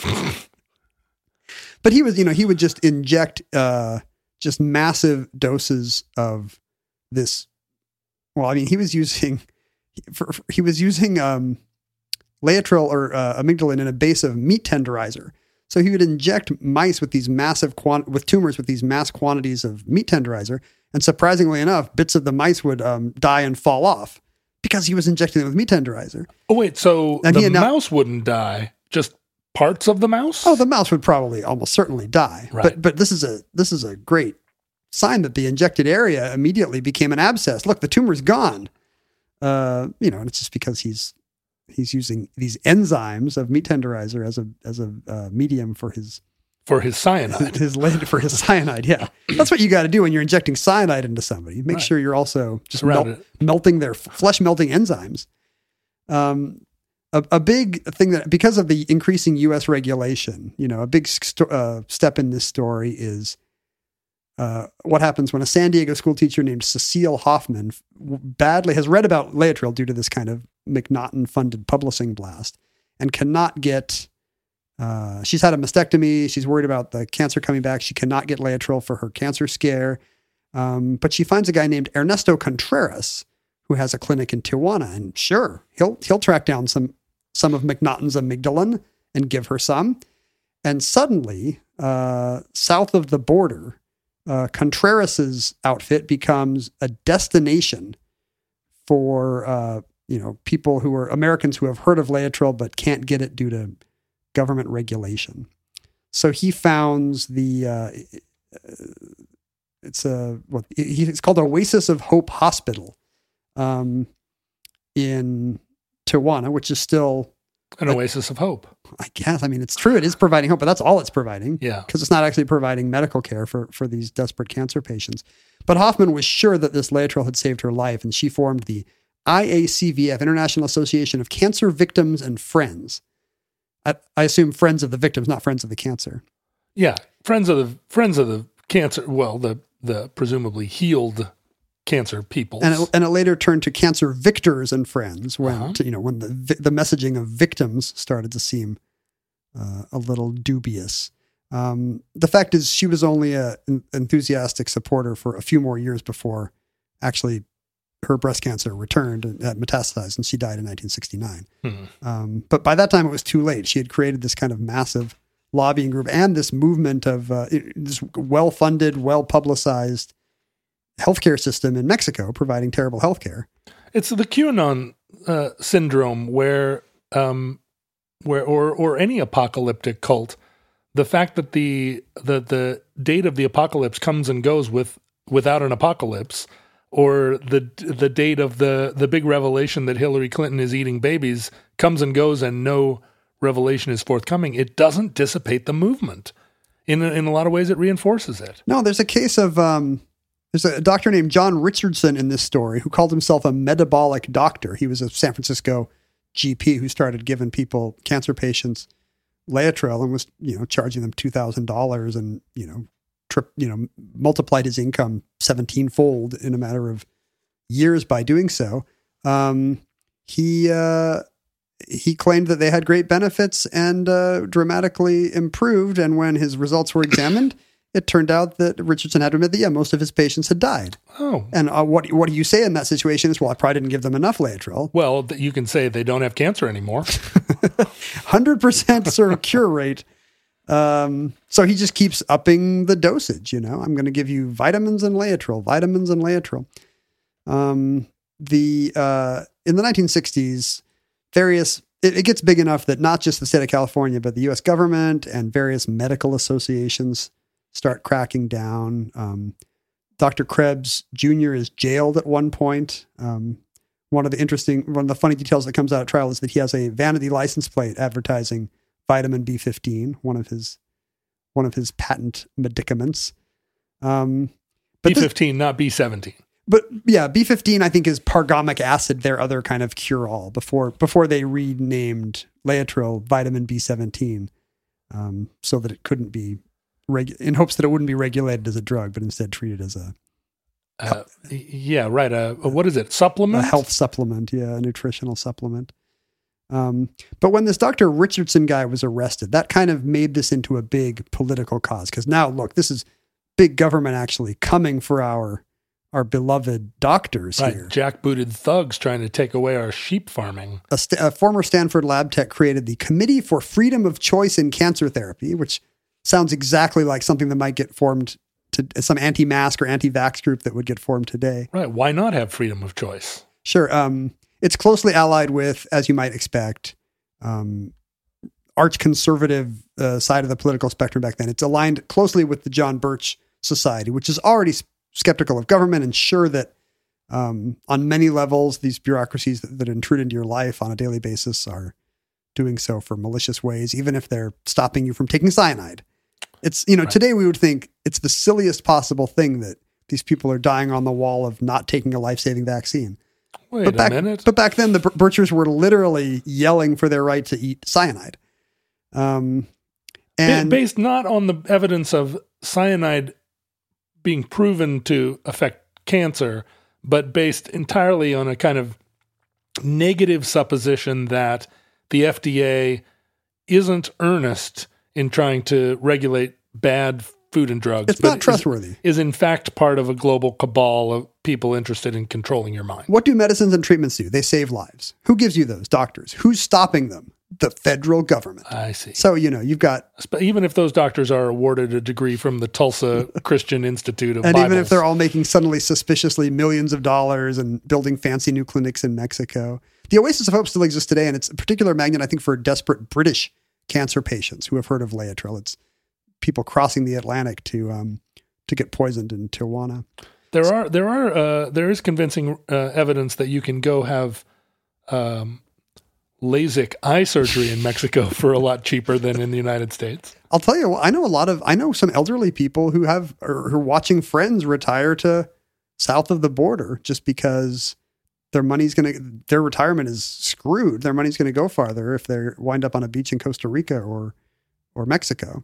But he was, you know, he would just inject uh, just massive doses of this. Well, I mean, he was using, for, for, he was using um, Laetrile or uh, amygdalin in a base of meat tenderizer. So he would inject mice with these massive quant- with tumors with these mass quantities of meat tenderizer, and surprisingly enough, bits of the mice would um, die and fall off because he was injecting them with meat tenderizer. Oh wait, so And the he announced- mouse wouldn't die, just parts of the mouse? Oh, the mouse would probably almost certainly die. Right. But but this is a this is a great sign that the injected area immediately became an abscess. Look, the tumor's gone. Uh, you know, and it's just because he's he's using these enzymes of meat tenderizer as a as a uh, medium for his for his cyanide. his lid for his cyanide. Yeah, that's what you got to do when you're injecting cyanide into somebody. Make Right. sure you're also just Around melt, it. melting their flesh melting enzymes. Um, a, a big thing that because of the increasing U S regulation, you know, a big st- uh, step in this story is uh, what happens when a San Diego school teacher named Cecile Hoffman badly has read about Laetrile due to this kind of McNaughton funded publishing blast and cannot get. Uh, she's had a mastectomy. She's worried about the cancer coming back. She cannot get Laetrile for her cancer scare. Um, but she finds a guy named Ernesto Contreras who has a clinic in Tijuana, and sure, he'll he'll track down some some of McNaughton's amygdalin and give her some. And suddenly, uh, south of the border, uh, Contreras's outfit becomes a destination for uh, you know people who are Americans who have heard of Laetrile but can't get it due to government regulation. So he founds the, uh, it's a, what it's called Oasis of Hope Hospital um, in Tijuana, which is still An oasis of hope. I guess. I mean, it's true. It is providing hope, but that's all it's providing. Yeah. Because it's not actually providing medical care for, for these desperate cancer patients. But Hoffman was sure that this Laetrile had saved her life, and she formed the I A C V F, International Association of Cancer Victims and Friends. I, I assume friends of the victims, not friends of the cancer. Yeah. Friends of the friends of the cancer, well, the the presumably healed cancer people. And it, and it later turned to Cancer Victors and Friends when, Uh-huh. to, you know, when the vi- the messaging of victims started to seem uh, a little dubious. Um, the fact is, she was only a an enthusiastic supporter for a few more years before actually her breast cancer returned and had metastasized, and she died in nineteen sixty-nine. Hmm. Um, but by that time, it was too late. She had created this kind of massive lobbying group and this movement of uh, this well-funded, well-publicized healthcare system in Mexico, providing terrible healthcare. It's the QAnon uh, syndrome where, um, where, or or any apocalyptic cult, the fact that the the the date of the apocalypse comes and goes with without an apocalypse, or the the date of the the big revelation that Hillary Clinton is eating babies comes and goes and no revelation is forthcoming, it doesn't dissipate the movement. In in a lot of ways, it reinforces it. No, there's a case of um, there's a doctor named John Richardson in this story who called himself a metabolic doctor. He was a San Francisco G P who started giving people, cancer patients, Laetrile and was, you know, charging them two thousand dollars and, you know, trip, you know, multiplied his income seventeen fold in a matter of years by doing so. Um, he, uh, he claimed that they had great benefits and uh, dramatically improved. And when his results were examined, it turned out that Richardson had to admit that, yeah, most of his patients had died. Oh. And uh, what what do you say in that situation is, well, I probably didn't give them enough Laetrile. Well, th- you can say they don't have cancer anymore. one hundred percent sort of cure rate. Um, so he just keeps upping the dosage, you know. I'm going to give you vitamins and Laetrile, vitamins and Laetrile. Um, the uh, in the nineteen sixties, various it, it gets big enough that not just the state of California, but the U S government and various medical associations start cracking down. Um, Doctor Krebs Junior is jailed at one point. Um, one of the interesting, one of the funny details that comes out at trial is that he has a vanity license plate advertising vitamin B fifteen, one of his one of his patent medicaments. Um, but B fifteen, this, not B seventeen. But yeah, B fifteen I think is pargamic acid, their other kind of cure-all before before they renamed Laetrile vitamin B seventeen, um, so that it couldn't be regu- in hopes that it wouldn't be regulated as a drug, but instead treated as a uh, yeah, right. A, a what is it? Supplement? A health supplement. Yeah, a nutritional supplement. Um, but when this Doctor Richardson guy was arrested, that kind of made this into a big political cause. Because now, look, this is big government actually coming for our our beloved doctors right. here. Jackbooted thugs trying to take away our sheep farming. A, st- a former Stanford lab tech created the Committee for Freedom of Choice in Cancer Therapy, which sounds exactly like something that might get formed to some anti-mask or anti-vax group that would get formed today. Right. Why not have freedom of choice? Sure. Um, it's closely allied with, as you might expect, um, arch conservative uh, side of the political spectrum back then. It's aligned closely with the John Birch Society, which is already s- skeptical of government and sure that um, on many levels, these bureaucracies that, that intrude into your life on a daily basis are doing so for malicious ways, even if they're stopping you from taking cyanide. It's, you know, right. Today we would think it's the silliest possible thing that these people are dying on the wall of not taking a life-saving vaccine. Wait but back, a minute. But back then, the Birchers were literally yelling for their right to eat cyanide. Um, and Based not on the evidence of cyanide being proven to affect cancer, but based entirely on a kind of negative supposition that the F D A isn't earnest in trying to regulate bad food and drugs. It's not trustworthy. Is, is in fact part of a global cabal of people interested in controlling your mind. What do medicines and treatments do? They save lives. Who gives you those? Doctors. Who's stopping them? The federal government. I see. So, you know, you've got... Even if those doctors are awarded a degree from the Tulsa Christian Institute of And Bibles. even if they're all making suddenly suspiciously millions of dollars and building fancy new clinics in Mexico. The Oasis of Hope still exists today, and it's a particular magnet, I think, for desperate British cancer patients who have heard of Laetrile. It's people crossing the Atlantic to um, to get poisoned in Tijuana. There are there are uh, there is convincing uh, evidence that you can go have um, LASIK eye surgery in Mexico for a lot cheaper than in the United States. I'll tell you, I know a lot of, I know some elderly people who have, or who are watching friends retire to south of the border just because their money's going to, their retirement is screwed. Their money's going to go farther if they wind up on a beach in Costa Rica or, or Mexico.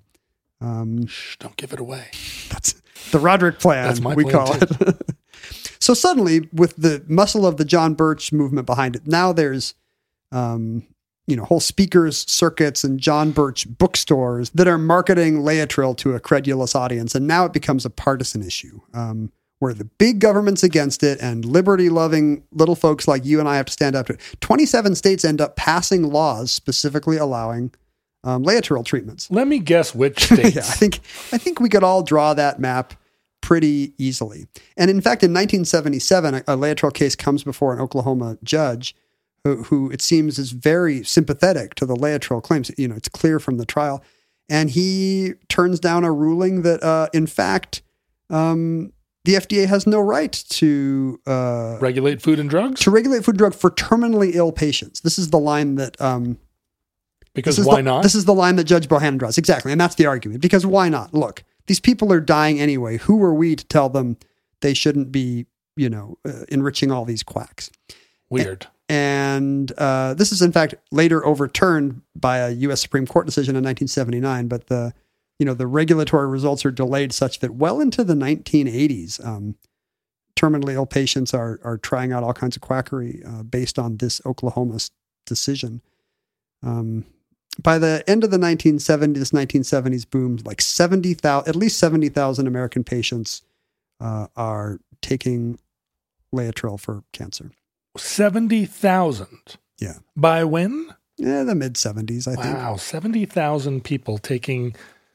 Um, Shh, don't give it away. That's the Roderick plan, That's my we plan call too. it. So suddenly, with the muscle of the John Birch movement behind it, now there's, um, you know, whole speakers circuits and John Birch bookstores that are marketing Laetrile to a credulous audience. And now it becomes a partisan issue, um, where the big government's against it and liberty-loving little folks like you and I have to stand up to it. twenty-seven states end up passing laws specifically allowing um, Laetrile treatments. Let me guess which states. Yeah, I think I think we could all draw that map pretty easily. And in fact, in nineteen seventy-seven, a, a Laetrile case comes before an Oklahoma judge who, who it seems is very sympathetic to the Laetrile claims. You know, it's clear from the trial. And he turns down a ruling that, uh, in fact, um, the F D A has no right to uh, regulate food and drugs? To regulate food and drug for terminally ill patients. This is the line that... Um, because why the, not? This is the line that Judge Bohannon draws. Exactly. And that's the argument. Because why not? Look, these people are dying anyway. Who are we to tell them they shouldn't be, you know, uh, enriching all these quacks? Weird. And, and uh, this is, in fact, later overturned by a U S Supreme Court decision in nineteen seventy-nine. But the, you know, the regulatory results are delayed such that well into the nineteen eighties, um, terminally ill patients are are trying out all kinds of quackery uh, based on this Oklahoma decision. Um, by the end of the nineteen seventies, nineteen seventies boom, like seventy thousand, at least seventy thousand American patients uh, are taking Laetrile for cancer. seventy thousand? Yeah. By when? Yeah, the mid seventies, I wow, think. Wow, seventy thousand people taking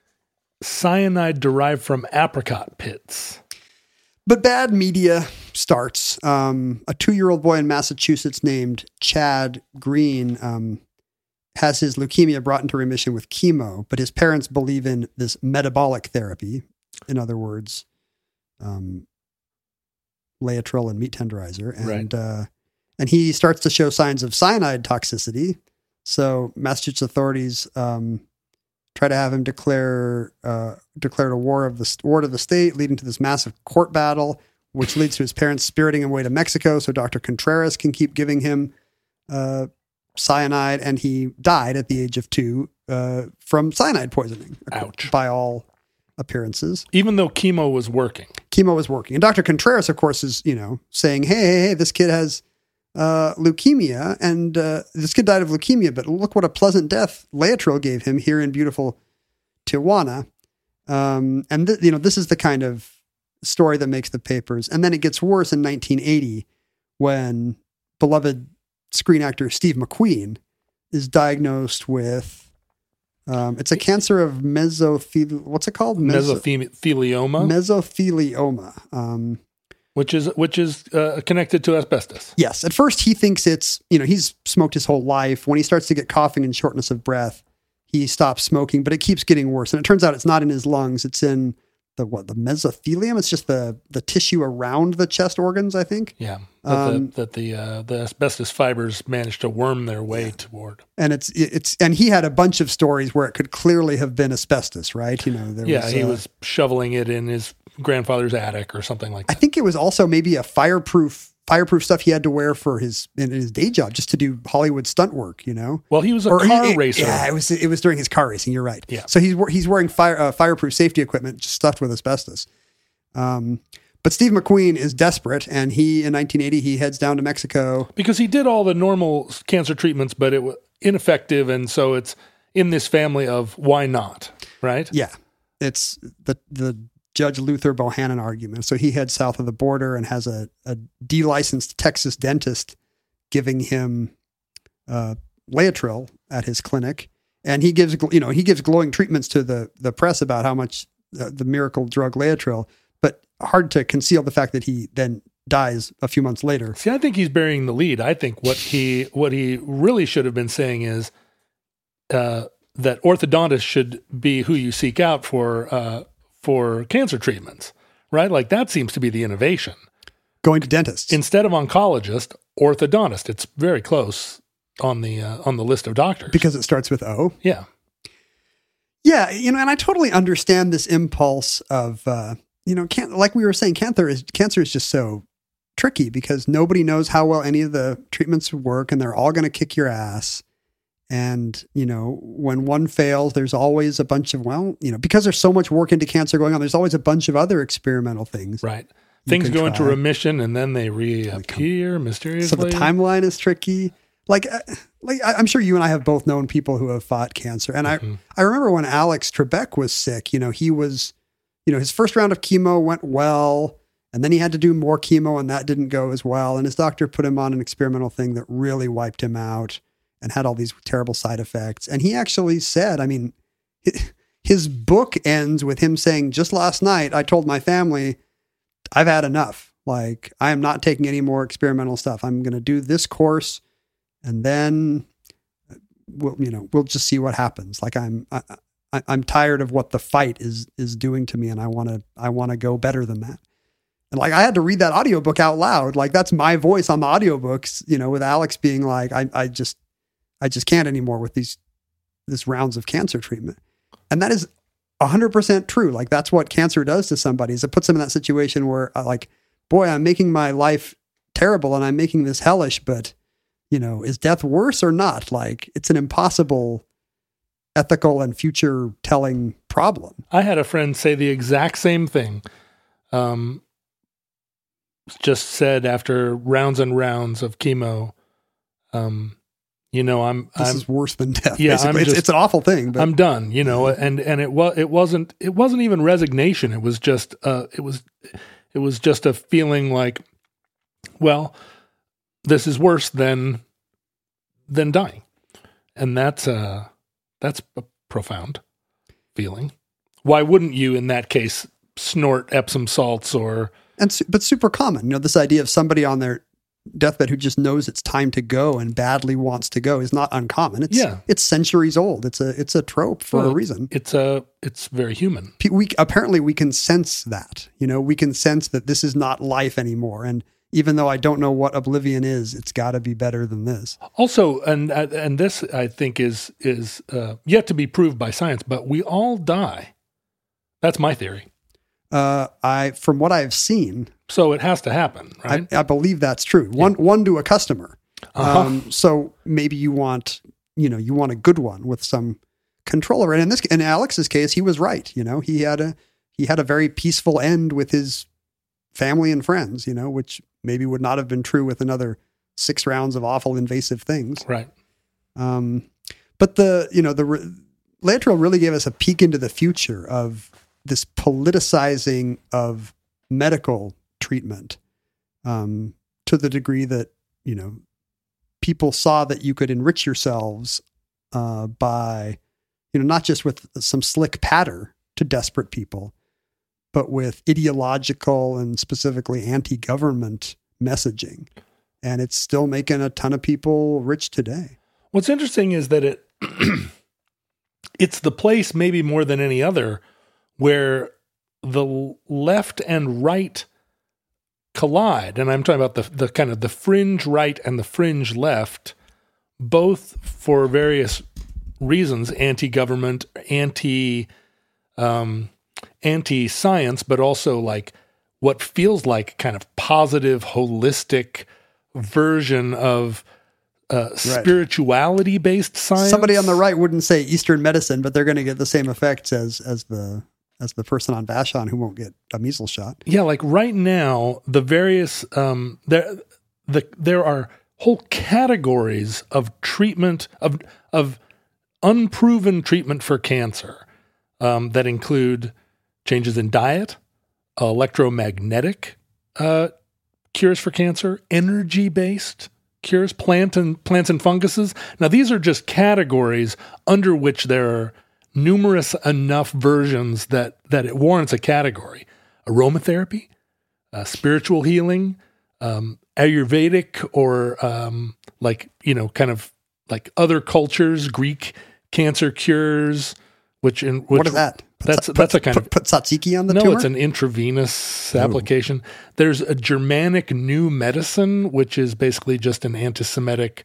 cyanide derived from apricot pits. But bad media starts. Um, a two-year-old boy in Massachusetts named Chad Green um, has his leukemia brought into remission with chemo, but his parents believe in this metabolic therapy. In other words, um, Laetrile and meat tenderizer. And, right. uh, and he starts to show signs of cyanide toxicity. So Massachusetts authorities um, try to have him declare uh, declared a war of the war of the state, leading to this massive court battle, which leads to his parents spiriting him away to Mexico so Doctor Contreras can keep giving him uh, cyanide, and he died at the age of two uh, from cyanide poisoning. Ouch. By all appearances. Even though chemo was working. Chemo was working. And Doctor Contreras, of course, is, you know, saying, hey, hey, hey, this kid has uh, leukemia, and uh, this kid died of leukemia, but look what a pleasant death Laetrile gave him here in beautiful Tijuana. Um, and, th- you know, this is the kind of story that makes the papers. And then it gets worse in nineteen eighty when beloved screen actor Steve McQueen is diagnosed with, um, it's a cancer of mesothelioma. What's it called? Meso- Mesothelioma. Mesothelioma. Um, which is, which is uh, connected to asbestos. Yes. At first he thinks it's, you know, he's smoked his whole life. When he starts to get coughing and shortness of breath, he stops smoking, but it keeps getting worse. And it turns out it's not in his lungs. It's in the, what, the mesothelium? It's just the, the tissue around the chest organs, I think. Yeah. That Um, the, that the, uh, the asbestos fibers managed to worm their way yeah. toward. And it's, it's, and he had a bunch of stories where it could clearly have been asbestos, right? You know, there yeah, was, he uh, was shoveling it in his grandfather's attic or something like that. I think it was also maybe a fireproof, fireproof stuff he had to wear for his, in his day job, just to do Hollywood stunt work, you know? Well, he was a Or car he- racer. Yeah, it was, it was during his car racing. You're right. Yeah. So he's, he's wearing fire, uh, fireproof safety equipment just stuffed with asbestos. Um, but Steve McQueen is desperate, and he, in nineteen eighty, he heads down to Mexico. Because he did all the normal cancer treatments, but it was ineffective. And so it's in this family of why not, right? Yeah. It's the, the Judge Luther Bohannon argument. So he heads south of the border and has a, a de-licensed Texas dentist giving him uh, Laetrile at his clinic. And he gives, you know, he gives glowing treatments to the, the press about how much uh, the miracle drug Laetrile, but hard to conceal the fact that he then dies a few months later. See, I think he's burying the lead. I think what he what he really should have been saying is uh, that orthodontists should be who you seek out for uh, for cancer treatments, right? Like that seems to be the innovation. Going to dentists. Instead of oncologist, orthodontist. It's very close. on the uh, on the list of doctors because it starts with O. Yeah, yeah, you know, and I totally understand this impulse of uh, you know, can, like we were saying, cancer is cancer is just so tricky because nobody knows how well any of the treatments work, and they're all going to kick your ass. And, you know, when one fails, there's always a bunch of, well, you know, because there's so much work into cancer going on, there's always a bunch of other experimental things. Right. Things go into remission and then they reappear mysteriously. So the timeline is tricky. Like, uh, like I'm sure you and I have both known people who have fought cancer. And mm-hmm. I, I remember when Alex Trebek was sick, you know, he was, you know, his first round of chemo went well, and then he had to do more chemo and that didn't go as well. And his doctor put him on an experimental thing that really wiped him out and had all these terrible side effects. And he actually said, I mean, his book ends with him saying, just last night, I told my family, I've had enough. Like, I am not taking any more experimental stuff. I'm going to do this course, and then we'll, you know, we'll just see what happens. Like, I'm, I, I, I'm tired of what the fight is, is doing to me. And I want to, I want to go better than that. And like, I had to read that audiobook out loud. Like, that's my voice on the audiobooks, you know, with Alex being like, I, I just, I just can't anymore with these, this rounds of cancer treatment. And that is a hundred percent true. Like, that's what cancer does to somebody, is it puts them in that situation where uh, like, boy, I'm making my life terrible and I'm making this hellish, but you know, is death worse or not? Like, it's an impossible ethical and future telling problem. I had a friend say the exact same thing. Um, just said after rounds and rounds of chemo, um, you know, I'm, this I'm, is worse than death. Yeah, basically. I'm It's, just, it's an awful thing, but I'm done, you know, and, and it was, it wasn't, it wasn't even resignation. It was just, uh, it was, it was just a feeling like, well, this is worse than, than dying. And that's, uh, that's a profound feeling. Why wouldn't you, in that case, snort Epsom salts or, and, but super common, you know, this idea of somebody on their deathbed who just knows it's time to go and badly wants to go is not uncommon. It's, yeah. it's centuries old. It's a, it's a trope for well, a reason. It's a, it's very human. We, apparently we can sense that, you know, we can sense that this is not life anymore. And even though I don't know what oblivion is, it's gotta be better than this. Also, and, and this I think is, is, uh, yet to be proved by science, but we all die. That's my theory. Uh, I, from what I've seen, so it has to happen, right? I, I believe that's true. One, yeah. one to a customer. Uh-huh. Um, so maybe you want, you know, you want a good one with some control over it. And in this, in Alex's case, he was right. You know, he had a, he had a very peaceful end with his family and friends, you know, which maybe would not have been true with another six rounds of awful invasive things. Right. Um, but the, you know, the re- Laetrile really gave us a peek into the future of this politicizing of medical treatment, um, to the degree that, you know, people saw that you could enrich yourselves, uh, by, you know, not just with some slick patter to desperate people, but with ideological and specifically anti-government messaging. And it's still making a ton of people rich today. What's interesting is that it, it's the place maybe more than any other where the left and right collide. And I'm talking about the, the kind of the fringe right and the fringe left, both for various reasons, anti-government, anti, um, anti-science, but also like what feels like kind of positive, holistic version of uh, right. spirituality-based science. Somebody on the right wouldn't say Eastern medicine, but they're going to get the same effects as as the as the person on Vashon who won't get a measles shot. Yeah, like right now, the various um, there the there are whole categories of treatment of of unproven treatment for cancer um, that include changes in diet, electromagnetic uh, cures for cancer, energy-based cures, plant and plants and funguses. Now, these are just categories under which there are numerous enough versions that that it warrants a category. Aromatherapy, uh, spiritual healing, um, Ayurvedic, or um, like, you know, kind of like other cultures, Greek cancer cures, which in which, what is that? Put, that's put, that's a kind put, of put tzatziki on the no, tumor? it's an intravenous Ooh. application. There's a Germanic New Medicine, which is basically just an anti-Semitic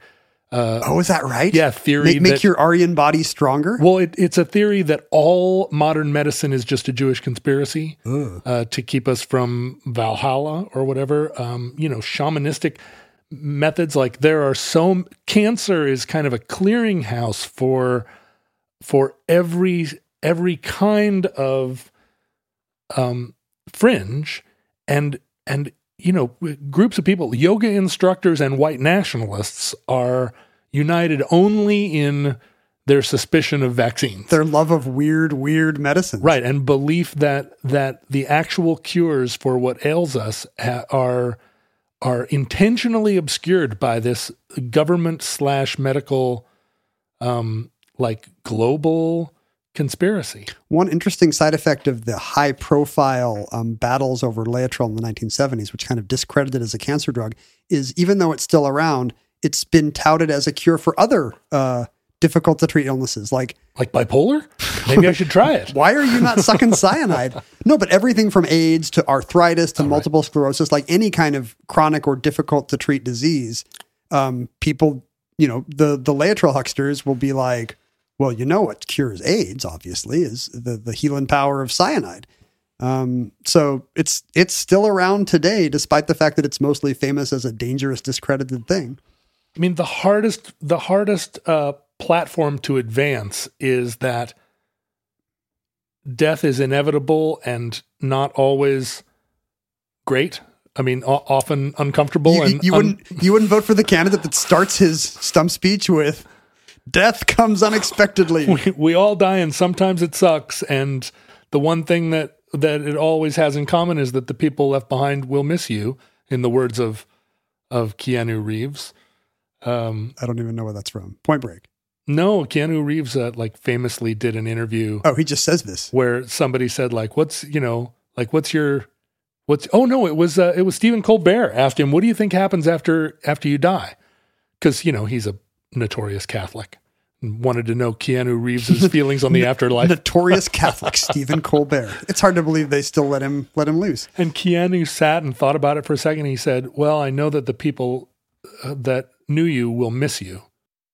uh, oh, is that right? Yeah, theory Make, make that- your Aryan body stronger? Well, it, it's a theory that all modern medicine is just a Jewish conspiracy uh, to keep us from Valhalla or whatever. Um, you know, shamanistic methods. Like there are so cancer is kind of a clearinghouse for for every every kind of um, fringe and and you know groups of people. Yoga instructors and white nationalists are united only in their suspicion of vaccines. Their love of weird, weird medicine. Right, and belief that that the actual cures for what ails us ha- are are intentionally obscured by this government slash medical, um, like global conspiracy. One interesting side effect of the high profile um, battles over Laetrile in the nineteen seventies, which kind of discredited it as a cancer drug, is even though it's still around, it's been touted as a cure for other uh, difficult to treat illnesses like like bipolar. Maybe I should try it. Why are you not sucking cyanide? No, but everything from AIDS to arthritis to All multiple right. sclerosis, like any kind of chronic or difficult to treat disease, um, people, you know, the the Laetrile hucksters will be like, well, you know what cures AIDS, obviously, is the the healing power of cyanide. Um, so it's it's still around today, despite the fact that it's mostly famous as a dangerous, discredited thing. I mean, the hardest the hardest uh, platform to advance is that death is inevitable and not always great. I mean, o- often uncomfortable. You, and you un- wouldn't you wouldn't vote for the candidate that starts his stump speech with "Death comes unexpectedly." We, we all die, and sometimes it sucks. And the one thing that that it always has in common is that the people left behind will miss you. In the words of of Keanu Reeves. Um, I don't even know where that's from. Point Break. No, Keanu Reeves uh, like famously did an interview. Oh, he just says this where somebody said like, "What's you know like what's your what's?" Oh no, it was uh, it was Stephen Colbert asked him, "What do you think happens after after you die?" Because you know he's a notorious Catholic and wanted to know Keanu Reeves' feelings on the afterlife. Notorious Catholic Stephen Colbert. It's hard to believe they still let him let him loose. And Keanu sat and thought about it for a second. He said, "Well, I know that the people uh, that knew you will miss you."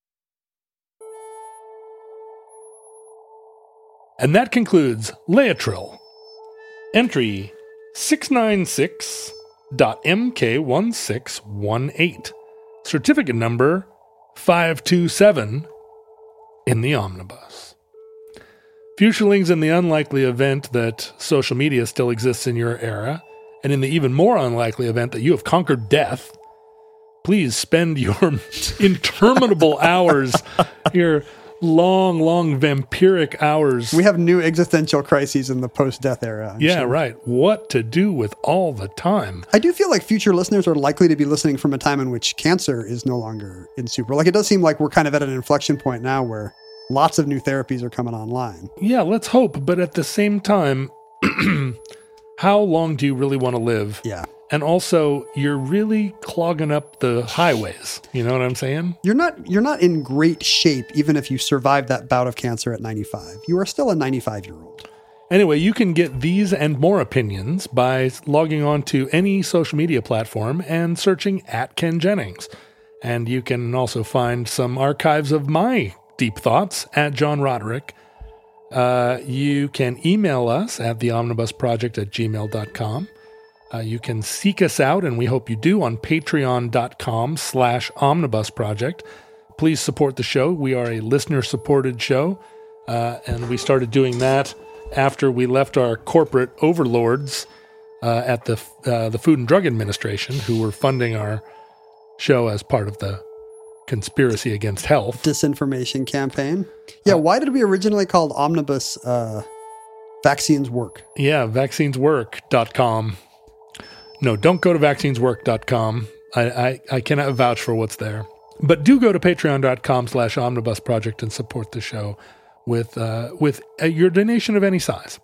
And that concludes Laetrile. Entry six nine six M K one six one eight. Certificate number five two seven in the omnibus. Futurelings, in the unlikely event that social media still exists in your era, and in the even more unlikely event that you have conquered death, please spend your interminable hours, your long, long vampiric hours. We have new existential crises in the post-death era. I'm yeah, sure. right. What to do with all the time. I do feel like future listeners are likely to be listening from a time in which cancer is no longer in super. Like, it does seem like we're kind of at an inflection point now where lots of new therapies are coming online. Yeah, let's hope. But at the same time, how long do you really want to live? Yeah. And also, you're really clogging up the highways. You know what I'm saying? You're not you're not in great shape even if you survive that bout of cancer at ninety-five. You are still a ninety-five-year-old. Anyway, you can get these and more opinions by logging on to any social media platform and searching at Ken Jennings. And you can also find some archives of my deep thoughts at John Roderick. Uh, you can email us at the omnibus project at gmail dot com. Uh, you can seek us out, and we hope you do, on patreon.com slash omnibus project. Please support the show. We are a listener-supported show, uh, and we started doing that after we left our corporate overlords uh, at the uh, the Food and Drug Administration, who were funding our show as part of the conspiracy against health. Disinformation campaign. Yeah, uh, why did we originally call Omnibus uh, Vaccines Work? Yeah, vaccines work dot com. No, don't go to vaccines work dot com. I, I, I cannot vouch for what's there. But do go to patreon.com slash omnibus project and support the show with uh, with uh, your donation of any size.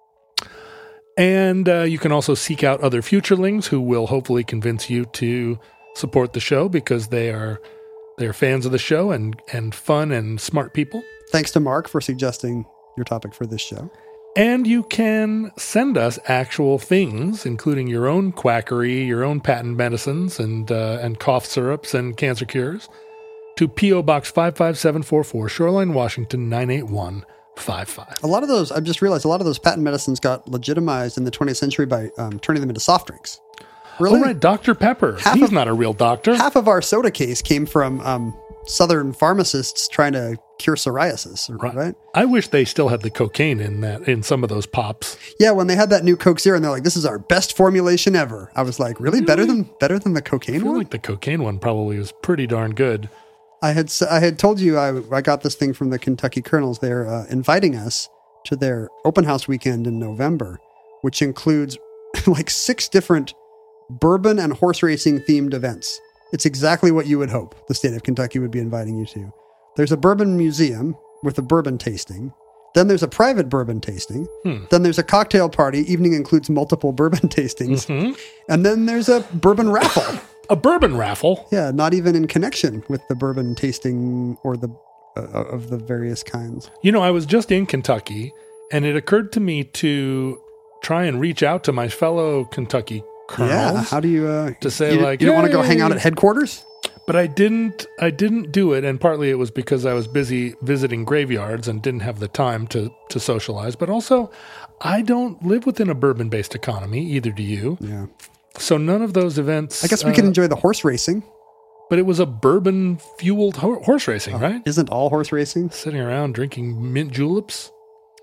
And uh, you can also seek out other futurelings who will hopefully convince you to support the show because they are they're fans of the show and, and fun and smart people. Thanks to Mark for suggesting your topic for this show. And you can send us actual things, including your own quackery, your own patent medicines, and uh, and cough syrups and cancer cures, to P O. Box five five seven four four, Shoreline, Washington, nine eight one five five. A lot of those, I've just realized, a lot of those patent medicines got legitimized in the twentieth century by um, turning them into soft drinks. Really? Oh, right, Doctor Pepper. Half He's of- not a real doctor. Half of our soda case came from um, Southern pharmacists trying to cure psoriasis, right? right? I wish they still had the cocaine in that in some of those pops. Yeah, when they had that new Coke Zero, and they're like, "This is our best formulation ever." I was like, "Really? Better than better than the I cocaine feel one?" like the cocaine one probably was pretty darn good. I had s- I had told you I I got this thing from the Kentucky Colonels. They're uh, inviting us to their open house weekend in November, which includes like six different bourbon and horse racing themed events. It's exactly what you would hope the state of Kentucky would be inviting you to. There's a bourbon museum with a bourbon tasting. Then there's a private bourbon tasting. Hmm. Then there's a cocktail party. Evening includes multiple bourbon tastings. Mhm. And then there's a bourbon raffle. A bourbon raffle? Yeah, not even in connection with the bourbon tasting or the uh, of the various kinds. You know, I was just in Kentucky, and it occurred to me to try and reach out to my fellow Kentucky colonels. Yeah, how do you uh, to say you, like you don't want to go hang out "Hey." at headquarters? But I didn't. I didn't do it, and partly it was because I was busy visiting graveyards and didn't have the time to to socialize. But also, I don't live within a bourbon-based economy. Either do you. Yeah. So none of those events. I guess we uh, can enjoy the horse racing. But it was a bourbon-fueled ho- horse racing, right? Isn't all horse racing? Sitting around drinking mint juleps.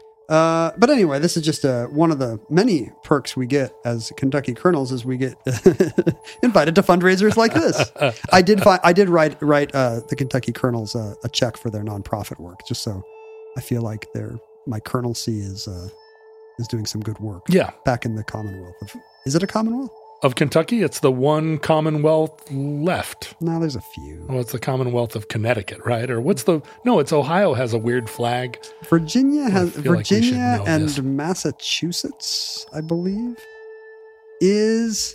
Uh, but anyway, this is just uh, one of the many perks we get as Kentucky Colonels is we get invited to fundraisers like this. I did find, I did write write uh, the Kentucky Colonels uh, a check for their nonprofit work, just so I feel like their my colonelcy is uh, is doing some good work. Yeah. Back in the Commonwealth of, is it a Commonwealth? Of Kentucky, it's the one Commonwealth left. No, there's a few. Well, it's the Commonwealth of Connecticut, right? Or what's the? No, it's Ohio has a weird flag. Virginia has feel like we should Virginia know and this. Massachusetts, I believe, is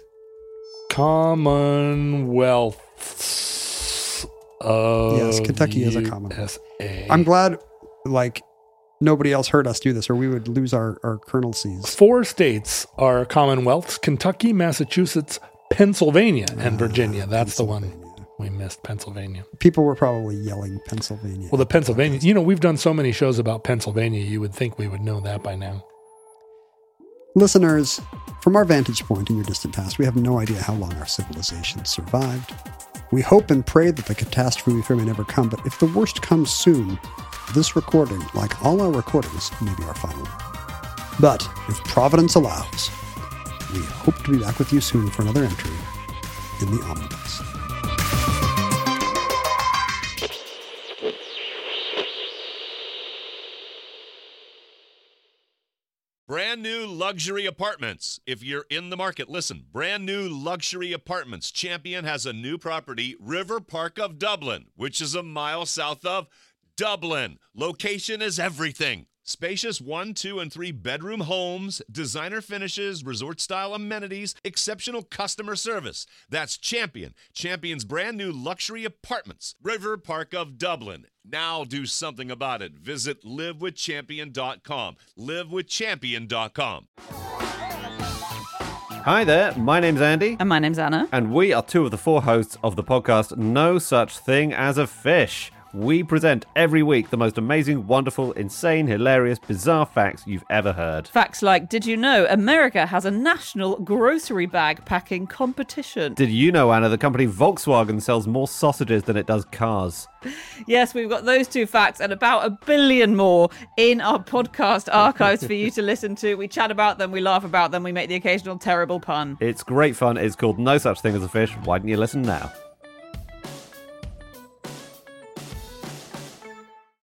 Commonwealth of yes, Kentucky is a Commonwealth. U S A. I'm glad, like, nobody else heard us do this, or we would lose our, our colonelcies. Four states are Commonwealths: Kentucky, Massachusetts, Pennsylvania, and Virginia. That's the one we missed. Pennsylvania. People were probably yelling Pennsylvania. Well, the Pennsylvania. You know, we've done so many shows about Pennsylvania. You would think we would know that by now. Listeners, from our vantage point in your distant past, we have no idea how long our civilization survived. We hope and pray that the catastrophe we fear may never come, but if the worst comes soon, this recording, like all our recordings, may be our final. But if Providence allows, we hope to be back with you soon for another entry in the Omnibus. Brand new luxury apartments. If you're in the market, listen. Brand new luxury apartments. Champion has a new property, River Park of Dublin, which is a mile south of Dublin. Location is everything. Spacious one, two, and three bedroom homes, designer finishes, resort-style amenities, exceptional customer service. That's Champion. Champion's brand new luxury apartments. River Park of Dublin. Now do something about it. Visit live with champion dot com. live with champion dot com. Hi there, my name's Andy. And my name's Anna. And we are two of the four hosts of the podcast No Such Thing as a Fish. We present every week the most amazing, wonderful, insane, hilarious, bizarre facts you've ever heard. Facts like, did you know America has a national grocery bag packing competition? Did you know, Anna, the company Volkswagen sells more sausages than it does cars? Yes, we've got those two facts and about a billion more in our podcast archives for you to listen to. We chat about them, we laugh about them, we make the occasional terrible pun. It's great fun. It's called No Such Thing as a Fish. Why don't you listen now?